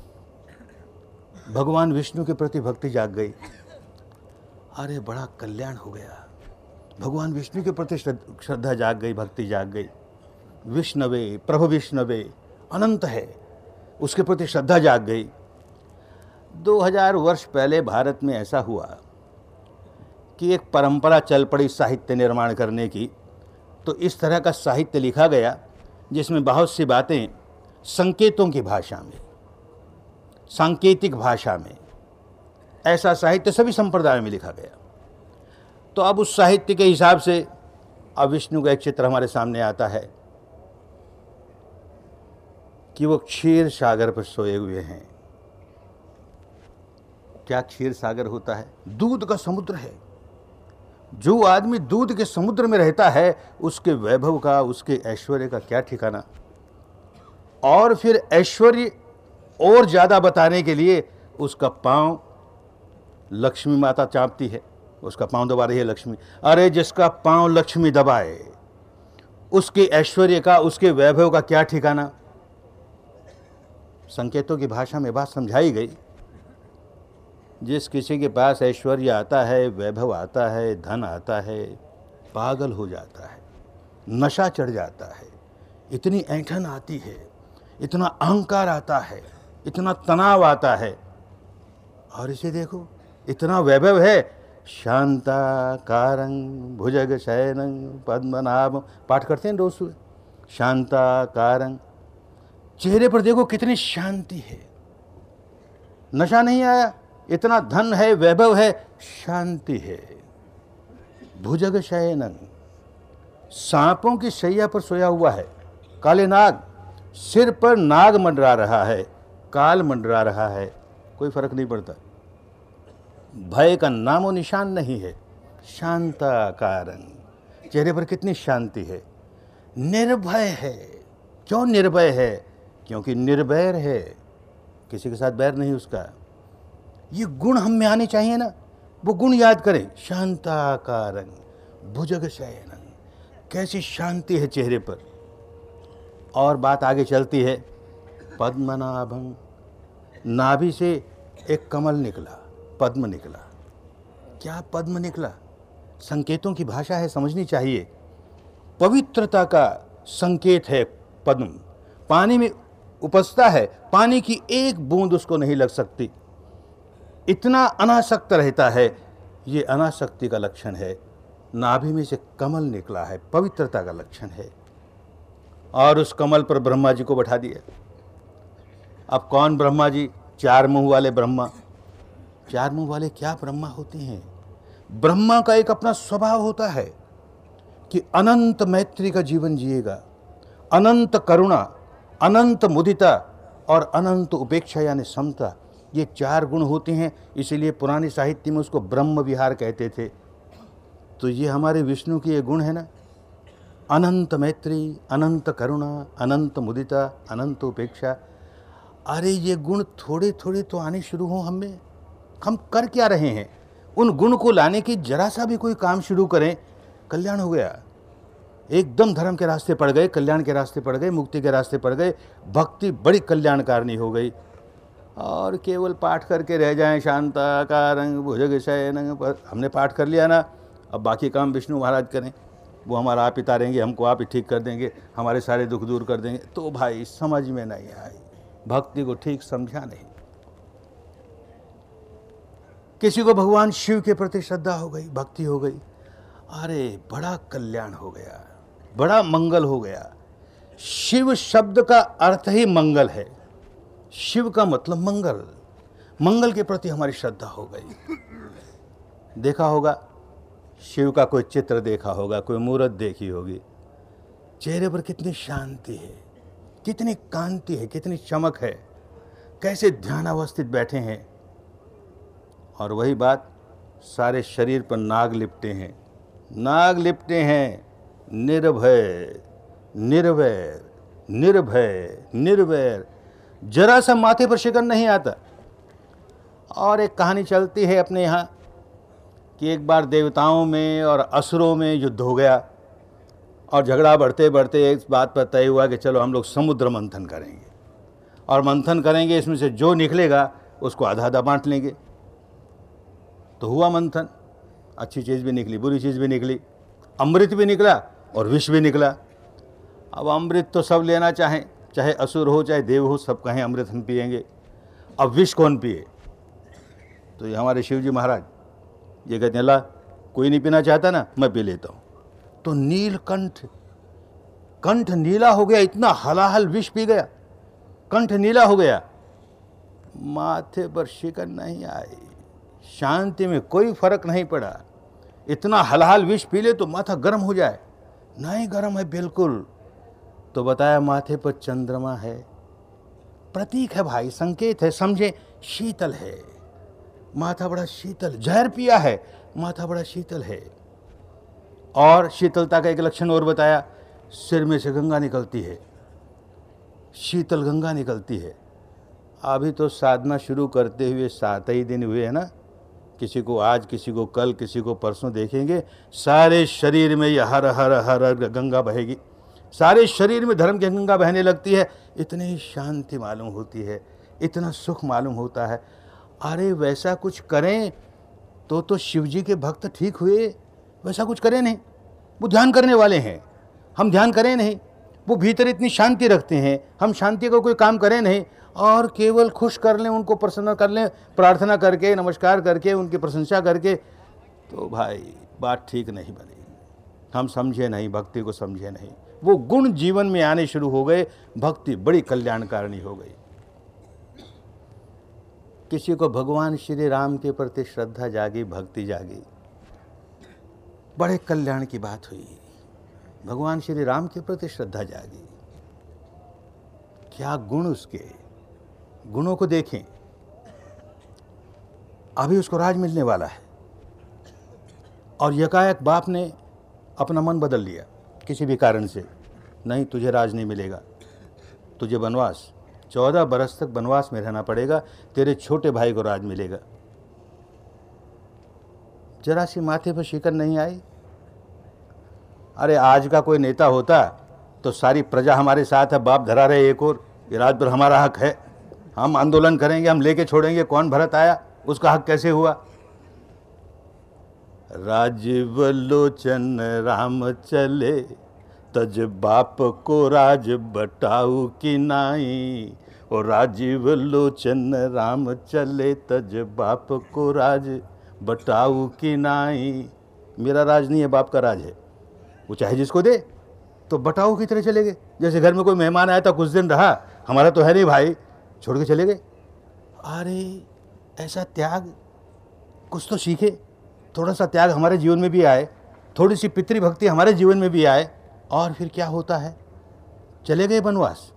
भगवान विष्णु के प्रति भक्ति जाग गई, अरे बड़ा कल्याण हो गया। भगवान विष्णु के प्रति श्रद्धा जाग गई, भक्ति जाग गई। विष्णवे प्रभु विष्णवे अनंत है, उसके प्रति श्रद्धा जाग गई। दो हजार वर्ष पहले भारत में ऐसा हुआ कि एक परंपरा चल पड़ी साहित्य निर्माण करने की। तो इस तरह का साहित्य लिखा गया जिसमें बहुत सी बातें संकेतों की भाषा में, सांकेतिक भाषा में, ऐसा साहित्य सभी संप्रदायों में लिखा गया। तो अब उस साहित्य के हिसाब से अब विष्णु का एक चित्र हमारे सामने आता है कि वो क्षीर सागर पर सोए हुए हैं। क्या क्षीर सागर होता है? दूध का समुद्र है। जो आदमी दूध के समुद्र में रहता है उसके वैभव का, उसके ऐश्वर्य का क्या ठिकाना। और फिर ऐश्वर्य और ज़्यादा बताने के लिए उसका पाँव लक्ष्मी माता चाँपती है, उसका पाँव दबा रही है लक्ष्मी। अरे जिसका पाँव लक्ष्मी दबाए उसके ऐश्वर्य का, उसके वैभव का क्या ठिकाना। संकेतों की भाषा में बात समझाई गई। जिस किसी के पास ऐश्वर्य आता है, वैभव आता है, धन आता है, पागल हो जाता है, नशा चढ़ जाता है, इतनी ऐंठन आती है, इतना अहंकार आता है, इतना तनाव आता है। और इसे देखो, इतना वैभव है, शांताकारं भुजग शयनं पद्मनाभं, पाठ करते हैं रोज सुबह, शांताकारं। चेहरे पर देखो कितनी शांति है, नशा नहीं आया, इतना धन है, वैभव है, शांति है। भुजग शयनं, सांपों की शैया पर सोया हुआ है, काले नाग, सिर पर नाग मंडरा रहा है, काल मंडरा रहा है, कोई फर्क नहीं पड़ता, भय का नामो निशान नहीं है। शांताकारं, चेहरे पर कितनी शांति है। निर्भय है, क्यों निर्भय है? क्योंकि निर्वैर है, किसी के साथ बैर नहीं उसका। ये गुण हम में आने चाहिए ना, वो गुण याद करें। शांताकारं भुजग शयनं, कैसी शांति है चेहरे पर। और बात आगे चलती है, पद्मनाभं, नाभि से एक कमल निकला, पद्म निकला। क्या पद्म निकला? संकेतों की भाषा है, समझनी चाहिए। पवित्रता का संकेत है पद्म। पानी में उपजता है, पानी की एक बूंद उसको नहीं लग सकती, इतना अनासक्त रहता है। ये अनासक्ति का लक्षण है। नाभि में से कमल निकला है, पवित्रता का लक्षण है। और उस कमल पर ब्रह्मा जी को बैठा दिया। अब कौन ब्रह्मा जी? चार मुंह वाले ब्रह्मा। चार मुंह वाले क्या ब्रह्मा होते हैं? ब्रह्मा का एक अपना स्वभाव होता है कि अनंत मैत्री का जीवन जिएगा, अनंत करुणा, अनंत मुदिता और अनंत उपेक्षा यानी समता। ये चार गुण होते हैं, इसीलिए पुराने साहित्य में उसको ब्रह्म विहार कहते थे। तो ये हमारे विष्णु की ये गुण है ना, अनंत मैत्री, अनंत करुणा, अनंत मुदिता, अनंत उपेक्षा। अरे ये गुण थोड़े थोड़े तो आने शुरू हों हम में। हम कर क्या रहे हैं? उन गुण को लाने की जरा सा भी कोई काम शुरू करें, कल्याण हो गया। एकदम धर्म के रास्ते पड़ गए, कल्याण के रास्ते पड़ गए, मुक्ति के रास्ते पड़ गए, भक्ति बड़ी कल्याणकारिणी हो गई। और केवल पाठ करके रह जाएं, शांताकारं भुजग शयनं, हमने पाठ कर लिया ना, अब बाकी काम विष्णु महाराज करें, वो हमारा आप ही तारेंगे, हमको आप ही ठीक कर देंगे, हमारे सारे दुख दूर कर देंगे। तो भाई समझ में नहीं आई, भक्ति को ठीक समझा नहीं। किसी को भगवान शिव के प्रति श्रद्धा हो गई, भक्ति हो गई, अरे बड़ा कल्याण हो गया, बड़ा मंगल हो गया। शिव शब्द का अर्थ ही मंगल है। शिव का मतलब मंगल, मंगल के प्रति हमारी श्रद्धा हो गई। देखा होगा शिव का कोई चित्र, देखा होगा कोई मूर्त देखी होगी, चेहरे पर कितनी शांति है, कितनी कांति है, कितनी चमक है, कैसे ध्यानावस्थित बैठे हैं। और वही बात, सारे शरीर पर नाग लिपटे हैं, नाग लिपटे हैं। निर्भय, निर्वैर, निर्भय, निर्वैर, जरा सा माथे पर शिकन नहीं आता। और एक कहानी चलती है अपने यहाँ कि एक बार देवताओं में और असुरों में युद्ध हो गया, और झगड़ा बढ़ते बढ़ते इस बात पर तय हुआ कि चलो हम लोग समुद्र मंथन करेंगे, और मंथन करेंगे, इसमें से जो निकलेगा उसको आधा आधा बांट लेंगे। तो हुआ मंथन, अच्छी चीज़ भी निकली, बुरी चीज़ भी निकली, अमृत भी निकला और विष भी निकला। अब अमृत तो सब लेना चाहें, चाहे असुर हो चाहे देव हो, सब कहें अमृत हम पिएंगे। अब विष कौन पिए? तो ये हमारे शिव जी महाराज ये कहते हैं, ला कोई नहीं पीना चाहता ना, मैं पी लेता हूँ। तो नीलकंठ, कंठ नीला हो गया, इतना हलाहल विष पी गया, कंठ नीला हो गया, माथे पर शिकन नहीं आई, शांति में कोई फर्क नहीं पड़ा। इतना हलाहल विष पी ले तो माथा गर्म हो जाए, नहीं गर्म है बिल्कुल। तो बताया माथे पर चंद्रमा है, प्रतीक है भाई, संकेत है, समझे, शीतल है, माथा बड़ा शीतल, जहर पिया है, माथा बड़ा शीतल है। और शीतलता का एक लक्षण और बताया, सिर में से गंगा निकलती है, शीतल गंगा निकलती है। अभी तो साधना शुरू करते हुए सात ही दिन हुए हैं ना, किसी को आज, किसी को कल, किसी को परसों देखेंगे सारे शरीर में ये हर हर हर गंगा बहेगी, सारे शरीर में धर्म की गंगा बहने लगती है, इतनी शांति मालूम होती है, इतना सुख मालूम होता है। अरे वैसा कुछ करें तो तो शिव जी के भक्त ठीक हुए, वैसा कुछ करें नहीं। वो ध्यान करने वाले हैं, हम ध्यान करें नहीं। वो भीतर इतनी शांति रखते हैं, हम शांति को कोई काम करें नहीं और केवल खुश कर लें, उनको प्रसन्न कर लें, प्रार्थना करके, नमस्कार करके, उनकी प्रशंसा करके, तो भाई बात ठीक नहीं बनी। हम समझे नहीं, भक्ति को समझे नहीं, वो गुण जीवन में आने शुरू हो गए, भक्ति बड़ी कल्याणकारिणी हो गई। किसी को भगवान श्री राम के प्रति श्रद्धा जागी, भक्ति जागी, बड़े कल्याण की बात हुई। भगवान श्री राम के प्रति श्रद्धा जागी, क्या गुण उसके, गुणों को देखें। अभी उसको राज मिलने वाला है और यकायक बाप ने अपना मन बदल लिया किसी भी कारण से, नहीं तुझे राज नहीं मिलेगा, तुझे वनवास, चौदह बरस तक वनवास में रहना पड़ेगा, तेरे छोटे भाई को राज मिलेगा। जरा सी माथे पर शिकन नहीं आई। अरे आज का कोई नेता होता तो सारी प्रजा हमारे साथ है, बाप धरा रहे एक और, ये राज पर हमारा हक है, हम आंदोलन करेंगे, हम लेके छोड़ेंगे, कौन भरत आया, उसका हक कैसे हुआ। राजीव लोचन राम चले, तज बाप को राज बटाऊ की नाई। और राजीव लोचन राम चले, तज बाप को राज बटाऊ की नाई। मेरा राज नहीं है, बाप का राज है, वो चाहे जिसको दे, तो बटाऊ की तरह चले गए। जैसे घर में कोई मेहमान आया था, कुछ दिन रहा, हमारा तो है नहीं भाई, छोड़ के चले गए। अरे ऐसा त्याग, कुछ तो सीखे, थोड़ा सा त्याग हमारे जीवन में भी आए, थोड़ी सी पितृभक्ति हमारे जीवन में भी आए, और फिर क्या होता है, चले गए वनवास।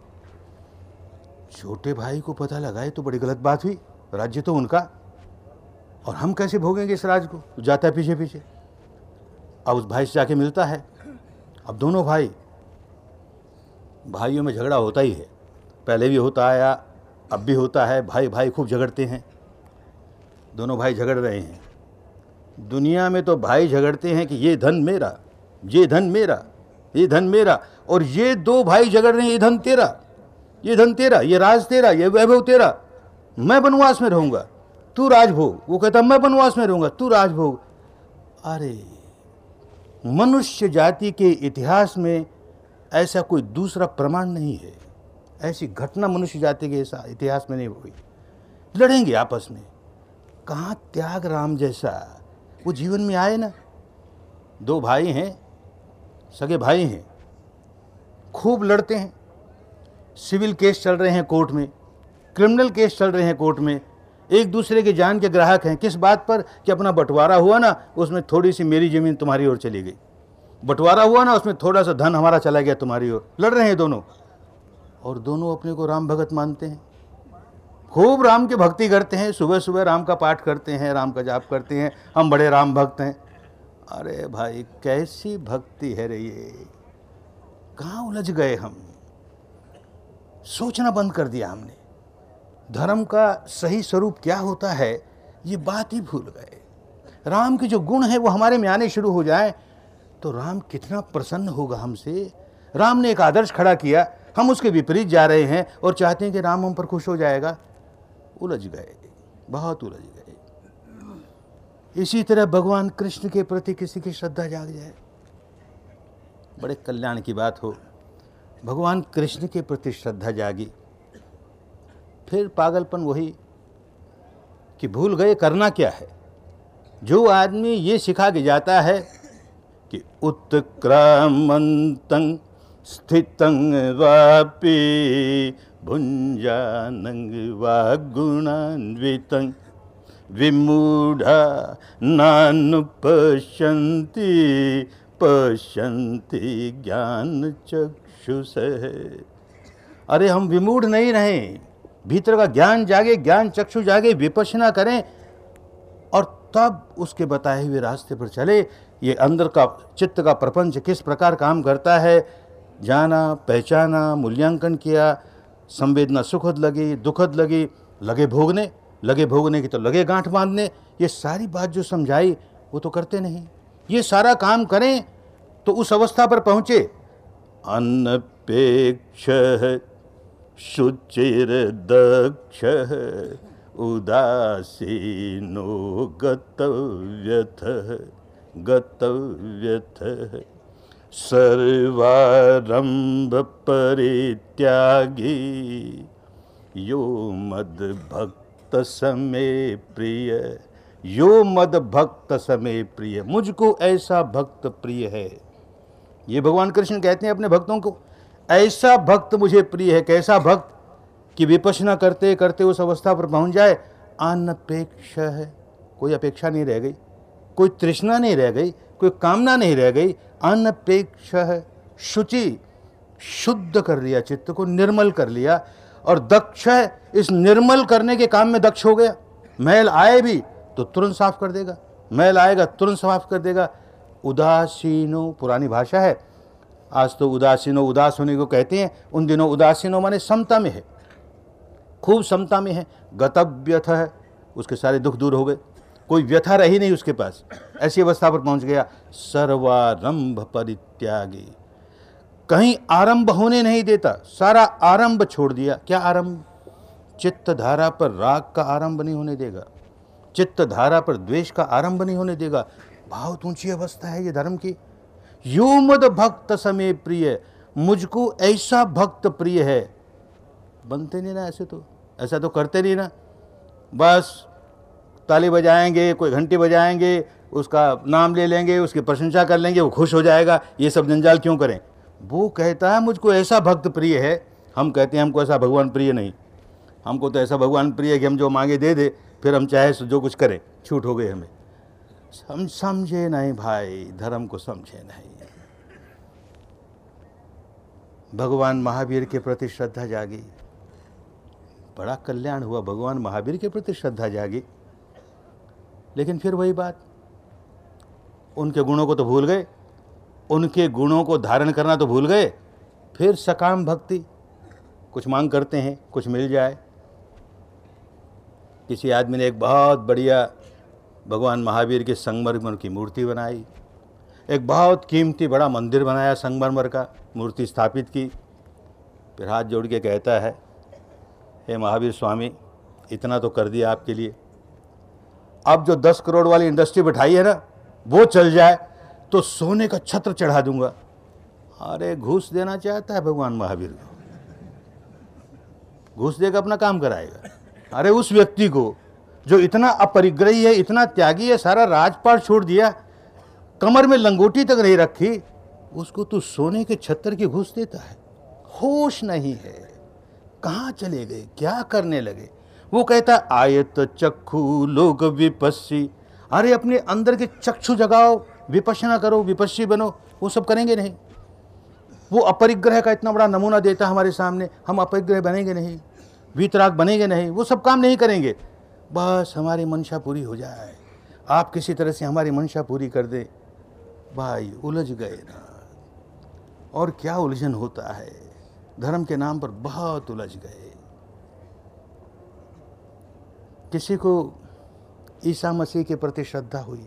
छोटे भाई को पता लगा, ये तो बड़ी गलत बात हुई, राज्य तो उनका, और हम कैसे भोगेंगे इस राज को। जाता है पीछे पीछे, अब उस भाई से जाके मिलता है। अब दोनों भाई, भाइयों में झगड़ा होता ही है, पहले भी होता आया, अब भी होता है, भाई भाई खूब झगड़ते हैं, दोनों भाई झगड़ रहे हैं। दुनिया में तो भाई झगड़ते हैं कि ये धन मेरा, ये धन मेरा, ये धन मेरा, और ये दो भाई झगड़ रहे हैं, ये धन तेरा, ये धन तेरा, ये राज तेरा, ये वैभव तेरा, मैं वनवास में रहूंगा, तू राजभोग। वो कहता मैं वनवास में रहूंगा, तू राजभोग। अरे मनुष्य जाति के इतिहास में ऐसा कोई दूसरा प्रमाण नहीं है, ऐसी घटना मनुष्य जाति के इतिहास में नहीं हुई। लड़ेंगे आपस में, कहाँ त्याग राम जैसा वो जीवन में आए ना। दो भाई हैं, सगे भाई हैं, खूब लड़ते हैं, सिविल केस चल रहे हैं कोर्ट में, क्रिमिनल केस चल रहे हैं कोर्ट में, एक दूसरे के जान के ग्राहक हैं। किस बात पर कि अपना बंटवारा हुआ ना, उसमें थोड़ी सी मेरी ज़मीन तुम्हारी ओर चली गई, बंटवारा हुआ ना, उसमें थोड़ा सा धन हमारा चला गया तुम्हारी ओर। लड़ रहे हैं दोनों, और दोनों अपने को राम भगत मानते हैं, खूब राम की भक्ति करते हैं, सुबह सुबह राम का पाठ करते हैं, राम का जाप करते हैं, हम बड़े राम भक्त हैं। अरे भाई कैसी भक्ति है रे ये, कहाँ उलझ गए हम, सोचना बंद कर दिया हमने। धर्म का सही स्वरूप क्या होता है ये बात ही भूल गए। राम के जो गुण है वो हमारे में आने शुरू हो जाए तो राम कितना प्रसन्न होगा हमसे। राम ने एक आदर्श खड़ा किया, हम उसके विपरीत जा रहे हैं और चाहते हैं कि राम हम पर खुश हो जाएगा। उलझ गए, बहुत उलझ गए। इसी तरह भगवान कृष्ण के प्रति किसी की श्रद्धा जाग जाए, बड़े कल्याण की बात हो। भगवान कृष्ण के प्रति श्रद्धा जागी, फिर पागलपन वही कि भूल गए करना क्या है। जो आदमी ये सिखा के जाता है कि उत्क्रामन्तं स्थितं वापि भुञ्जानं वा गुणान्वितं विमूढ़ा नानुपश्यन्ति पश्यन्ति ज्ञान चक्षुषः। अरे हम विमूढ़ नहीं रहें, भीतर का ज्ञान जागे, ज्ञान चक्षु जागे, विपश्यना करें और तब उसके बताए हुए रास्ते पर चले। ये अंदर का चित्त का प्रपंच किस प्रकार काम करता है, जाना, पहचाना, मूल्यांकन किया, संवेदना सुखद लगी, दुखद लगी, लगे भोगने, लगे भोगने की तो लगे गांठ बांधने। ये सारी बात जो समझाई वो तो करते नहीं। ये सारा काम करें तो उस अवस्था पर पहुँचे अनपेक्षः शुचिर्दक्षः उदासीनो गतव्यथः गतव्यथः सर्वारंभ परित्यागी यो मद्भक्त समे प्रिय यो मद्भक्त समे प्रिय। मुझको ऐसा भक्त प्रिय है। ये भगवान कृष्ण कहते हैं अपने भक्तों को, ऐसा भक्त मुझे प्रिय है। कैसा भक्त कि विपश्यना करते करते उस अवस्था पर पहुंच जाए, अनपेक्ष है, कोई अपेक्षा नहीं रह गई, कोई तृष्णा नहीं रह गई, कोई कामना नहीं रह गई, अनपेक्ष है। शुचि, शुद्ध कर लिया चित्त को, निर्मल कर लिया। और दक्ष है, इस निर्मल करने के काम में दक्ष हो गया। मैल आए भी तो तुरंत साफ कर देगा, मैल आएगा तुरंत साफ कर देगा। उदासीनो, पुरानी भाषा है, आज तो उदासीनो उदास होने को कहते हैं, उन दिनों उदासीनो माने समता में है, खूब समता में है। गतव्यथ है, उसके सारे दुख दूर हो गए, कोई व्यथा रही नहीं उसके पास, ऐसी अवस्था पर पहुंच गया। सर्वारंभ परित्यागी, कहीं आरंभ होने नहीं देता, सारा आरंभ छोड़ दिया। क्या आरंभ? चित्त धारा पर राग का आरंभ नहीं होने देगा, चित्त धारा पर द्वेष का आरंभ नहीं होने देगा। बहुत ऊंची अवस्था है ये धर्म की। यो मद भक्त समे प्रिय, मुझको ऐसा भक्त प्रिय है। बनते नहीं ना ऐसे, तो ऐसा तो करते नहीं ना, बस ताली बजाएंगे, कोई घंटी बजाएंगे, उसका नाम ले लेंगे, उसकी प्रशंसा कर लेंगे, वो खुश हो जाएगा। ये सब जंजाल क्यों करें? वो कहता है मुझको ऐसा भक्त प्रिय है, हम कहते हैं हमको ऐसा भगवान प्रिय नहीं। हमको तो ऐसा भगवान प्रिय है कि हम जो मांगे दे दे, फिर हम चाहे जो कुछ करें, छूट हो गई हमें। हम समझे नहीं भाई, धर्म को समझे नहीं। भगवान महावीर के प्रति श्रद्धा जागी, बड़ा कल्याण हुआ, भगवान महावीर के प्रति श्रद्धा जागी। लेकिन फिर वही बात, उनके गुणों को तो भूल गए, उनके गुणों को धारण करना तो भूल गए। फिर सकाम भक्ति, कुछ मांग करते हैं, कुछ मिल जाए। किसी आदमी ने एक बहुत बढ़िया भगवान महावीर के संगमरमर की मूर्ति बनाई, एक बहुत कीमती बड़ा मंदिर बनाया, संगमरमर का मूर्ति स्थापित की। फिर हाथ जोड़ के कहता है, हे महावीर स्वामी, इतना तो कर दिया आपके लिए, अब जो दस करोड़ वाली इंडस्ट्री बिठाई है ना, वो चल जाए तो सोने का छत्र चढ़ा दूंगा। अरे घूस देना चाहता है भगवान महावीर को, घूस देकर अपना काम कराएगा। अरे उस व्यक्ति को जो इतना अपरिग्रही है, इतना त्यागी है, सारा राजपाट छोड़ दिया, कमर में लंगोटी तक नहीं रखी, उसको तू सोने के छत्र की घूस देता है। होश नहीं है, कहाँ चले गए, क्या करने लगे। वो कहता है आयत चक्षु लोग विपस्सी। अरे अपने अंदर के चक्षु जगाओ, विपश्यना करो, विपस्सी बनो। वो सब करेंगे नहीं। वो अपरिग्रह का इतना बड़ा नमूना देता है हमारे सामने, हम अपरिग्रह बनेंगे नहीं, वीतराग बनेंगे नहीं, वो सब काम नहीं करेंगे। बस हमारी मंशा पूरी हो जाए, आप किसी तरह से हमारी मंशा पूरी कर दे। भाई उलझ गए ना, और क्या उलझन होता है, धर्म के नाम पर बहुत उलझ गए। किसी को ईसा मसीह के प्रति श्रद्धा हुई,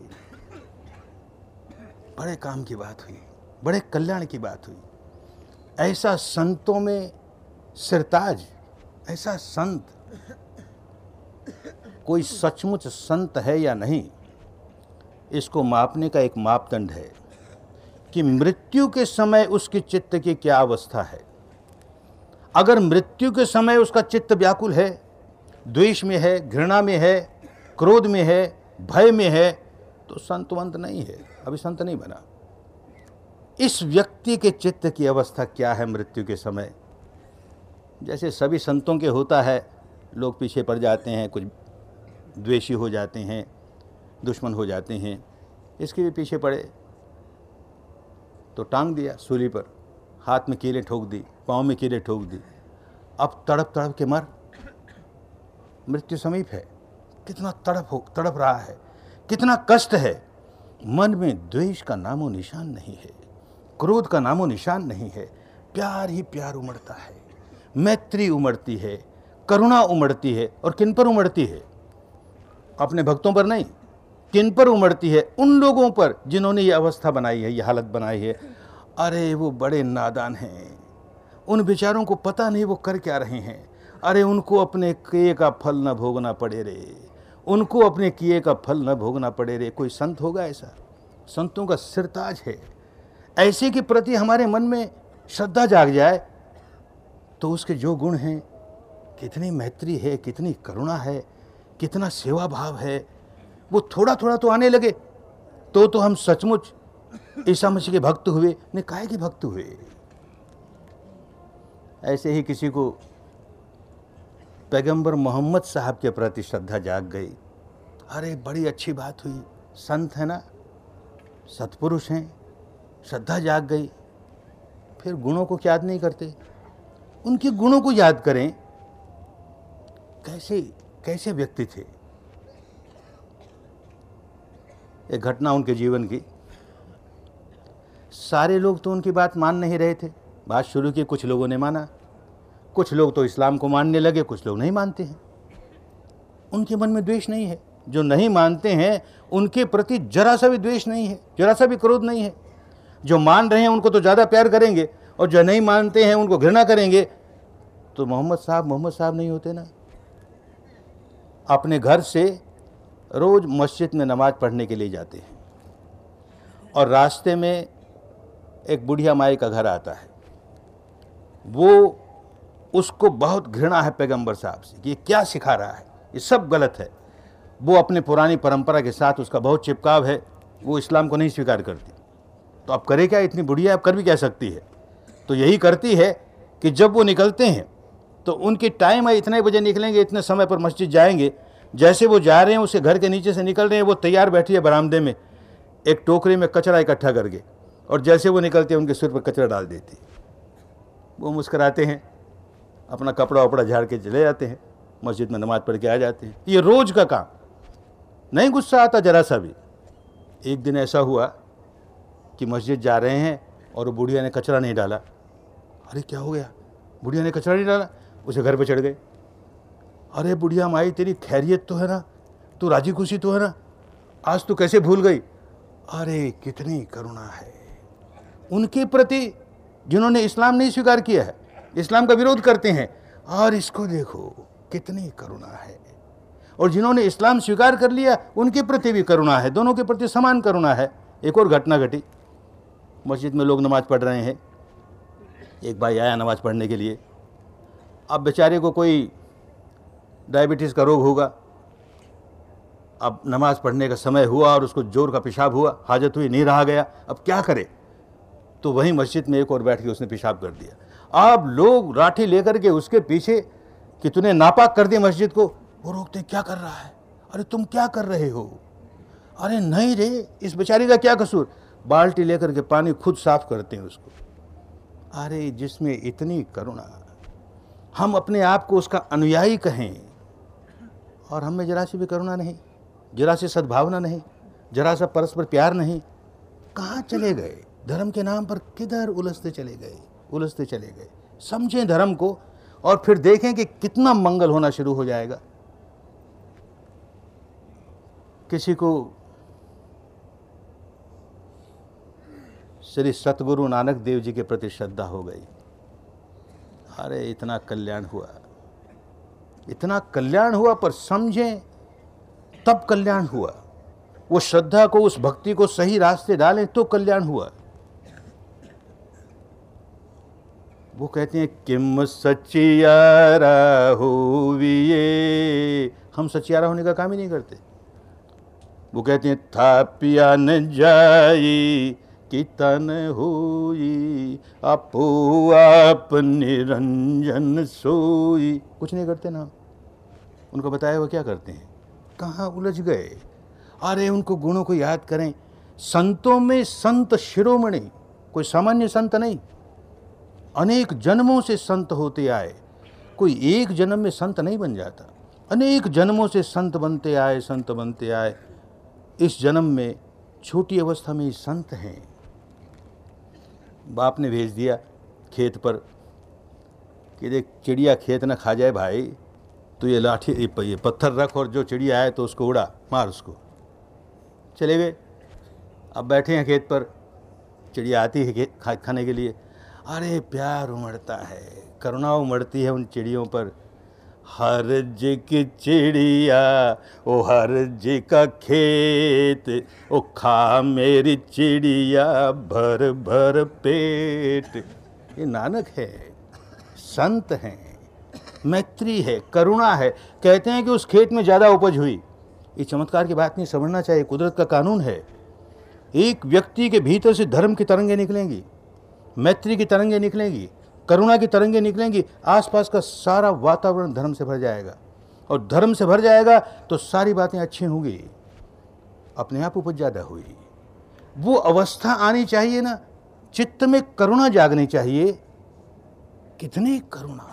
बड़े काम की बात हुई, बड़े कल्याण की बात हुई। ऐसा संतों में सिरताज, ऐसा संत, कोई सचमुच संत है या नहीं, इसको मापने का एक मापदंड है कि मृत्यु के समय उसके चित्त की क्या अवस्था है। अगर मृत्यु के समय उसका चित्त व्याकुल है, द्वेष में है, घृणा में है, क्रोध में है, भय में है, तो संतवंत नहीं है, अभी संत नहीं बना। इस व्यक्ति के चित्त की अवस्था क्या है मृत्यु के समय? जैसे सभी संतों के होता है, लोग पीछे पड़ जाते हैं, कुछ द्वेषी हो जाते हैं, दुश्मन हो जाते हैं। इसके भी पीछे पड़े तो टांग दिया सूली पर, हाथ में कीलें ठोक दी, पाँव में कीलें ठोक दी, अब तड़प तड़प के मर। मृत्यु समीप है, कितना तड़प हो तड़प रहा है, कितना कष्ट है। मन में द्वेष का नामो निशान नहीं है, क्रोध का नामो निशान नहीं है, प्यार ही प्यार उमड़ता है, मैत्री उमड़ती है, करुणा उमड़ती है। और किन पर उमड़ती है? अपने भक्तों पर नहीं, किन पर उमड़ती है? उन लोगों पर जिन्होंने ये अवस्था बनाई है, ये हालत बनाई है। अरे वो बड़े नादान हैं, उन बेचारों को पता नहीं वो कर क्या रहे हैं। अरे उनको अपने किए का फल न भोगना पड़े रे, उनको अपने किए का फल न भोगना पड़े रे। कोई संत होगा ऐसा? संतों का सिरताज है। ऐसे के प्रति हमारे मन में श्रद्धा जाग जाए तो उसके जो गुण हैं, कितनी मैत्री है, कितनी करुणा है, कितना सेवा भाव है, वो थोड़ा थोड़ा तो आने लगे तो तो हम सचमुच ईसा मसीह के भक्त हुए, ने काहे के भक्त हुए। ऐसे ही किसी को पैगंबर मोहम्मद साहब के प्रति श्रद्धा जाग गई। अरे बड़ी अच्छी बात हुई, संत है ना, सत्पुरुष हैं, श्रद्धा जाग गई। फिर गुणों को याद नहीं करते, उनके गुणों को याद करें। कैसे कैसे व्यक्ति थे। एक घटना उनके जीवन की। सारे लोग तो उनकी बात मान नहीं रहे थे। बात शुरू की, कुछ लोगों ने माना, कुछ लोग तो इस्लाम को मानने लगे, कुछ लोग नहीं मानते हैं। उनके मन में द्वेष नहीं है। जो नहीं मानते हैं उनके प्रति जरा सा भी द्वेष नहीं है, जरा सा भी क्रोध नहीं है। जो मान रहे हैं उनको तो ज़्यादा प्यार करेंगे, और जो नहीं मानते हैं उनको घृणा करेंगे। तो मोहम्मद साहब मोहम्मद साहब नहीं होते ना। अपने घर से रोज़ मस्जिद में नमाज़ पढ़ने के लिए जाते हैं, और रास्ते में एक बुढ़िया माई का घर आता है। वो उसको बहुत घृणा है पैगंबर साहब से कि ये क्या सिखा रहा है, ये सब गलत है। वो अपने पुरानी परंपरा के साथ उसका बहुत चिपकाव है, वो इस्लाम को नहीं स्वीकार करती। तो अब करे क्या, इतनी बुढ़िया अब कर भी क्या सकती है। तो यही करती है कि जब वो निकलते हैं तो उनकी टाइम है, इतने बजे निकलेंगे, इतने समय पर मस्जिद जाएंगे। जैसे वो जा रहे हैं, उसके घर के नीचे से निकल रहे हैं, वो तैयार बैठी है बरामदे में एक टोकरी में कचरा इकट्ठा करके, और जैसे वो निकलते हैं उनके सिर पर कचरा डाल देती। वो मुस्कुराते हैं, अपना कपड़ा वपड़ा झाड़ के चले जाते हैं, मस्जिद में नमाज़ पढ़ के आ जाते हैं। ये रोज़ का काम, नहीं गुस्सा आता जरा सा भी। एक दिन ऐसा हुआ कि मस्जिद जा रहे हैं और वो बुढ़िया ने कचरा नहीं डाला। अरे क्या हो गया, बुढ़िया ने कचरा नहीं डाला, उसे घर पे चढ़ गए। अरे बुढ़िया माई, तेरी खैरियत तो है ना, तू राजी खुशी तो है ना, आज तू कैसे भूल गई। अरे कितनी करुणा है उनके प्रति, जिन्होंने इस्लाम नहीं स्वीकार किया है, इस्लाम का विरोध करते हैं, और इसको देखो कितनी करुणा है। और जिन्होंने इस्लाम स्वीकार कर लिया उनके प्रति भी करुणा है, दोनों के प्रति समान करुणा है। एक और घटना घटी। मस्जिद में लोग नमाज़ पढ़ रहे हैं, एक भाई आया नमाज़ पढ़ने के लिए। अब बेचारे को कोई डायबिटीज़ का रोग होगा। अब नमाज़ पढ़ने का समय हुआ और उसको जोर का पेशाब हुआ, हाजत हुई, नहीं रहा गया, अब क्या करे। तो वहीं मस्जिद में एक और बैठ के उसने पेशाब कर दिया। अब लोग लाठी लेकर के उसके पीछे कि तूने नापाक कर दिया मस्जिद को। वो रोकते, क्या कर रहा है, अरे तुम क्या कर रहे हो। अरे नहीं रे, इस बेचारी का क्या कसूर। बाल्टी लेकर के पानी खुद साफ करते हैं उसको। अरे जिसमें इतनी करुणा, हम अपने आप को उसका अनुयायी कहें, और हमें जरा सी भी करुणा नहीं, जरा सी सद्भावना नहीं, जरा सा परस्पर प्यार नहीं। कहाँ चले गए धर्म के नाम पर, किधर उलझते चले गए, उलझते चले गए। समझें धर्म को, और फिर देखें कि कितना मंगल होना शुरू हो जाएगा। किसी को श्री सतगुरु नानक देव जी के प्रति श्रद्धा हो गई। अरे इतना कल्याण हुआ, इतना कल्याण हुआ, पर समझें तब कल्याण हुआ। वो श्रद्धा को, उस भक्ति को सही रास्ते डालें तो कल्याण हुआ। वो कहते हैं किम सचियारा होविए, हम सचियारा होने का काम ही नहीं करते। वो कहते हैं थापिया न जाई कि तन होई, आपो आप निरंजन सोई। कुछ नहीं करते ना, उनको बताया वो क्या करते हैं, कहाँ उलझ गए। अरे उनको गुणों को याद करें। संतों में संत शिरोमणि, कोई सामान्य संत नहीं, अनेक जन्मों से संत होते आए। कोई एक जन्म में संत नहीं बन जाता, अनेक जन्मों से संत बनते आए, संत बनते आए। इस जन्म में छोटी अवस्था में ही संत हैं। बाप ने भेज दिया खेत पर कि देख चिड़िया खेत न खा जाए भाई, तो ये लाठी ये पत्थर रख, और जो चिड़िया आए तो उसको उड़ा, मार उसको। चले गए। अब बैठे हैं खेत पर, चिड़िया आती है खा, खाने के लिए, अरे प्यार उमड़ता है, करुणा उमड़ती है उन चिड़ियों पर। हर जी की चिड़िया ओ हर जी का खेत, ओ खा मेरी चिड़िया भर भर पेट। ये नानक है, संत हैं, मैत्री है, करुणा है। कहते हैं कि उस खेत में ज़्यादा उपज हुई। ये चमत्कार की बात नहीं, समझना चाहिए, कुदरत का कानून है। एक व्यक्ति के भीतर से धर्म की तरंगें निकलेंगी, मैत्री की तरंगें निकलेंगी, करुणा की तरंगें निकलेंगी, आसपास का सारा वातावरण धर्म से भर जाएगा। और धर्म से भर जाएगा तो सारी बातें अच्छी होंगी, अपने आप उपज ज़्यादा हुई। वो अवस्था आनी चाहिए ना, चित्त में करुणा जागनी चाहिए। कितनी करुणा,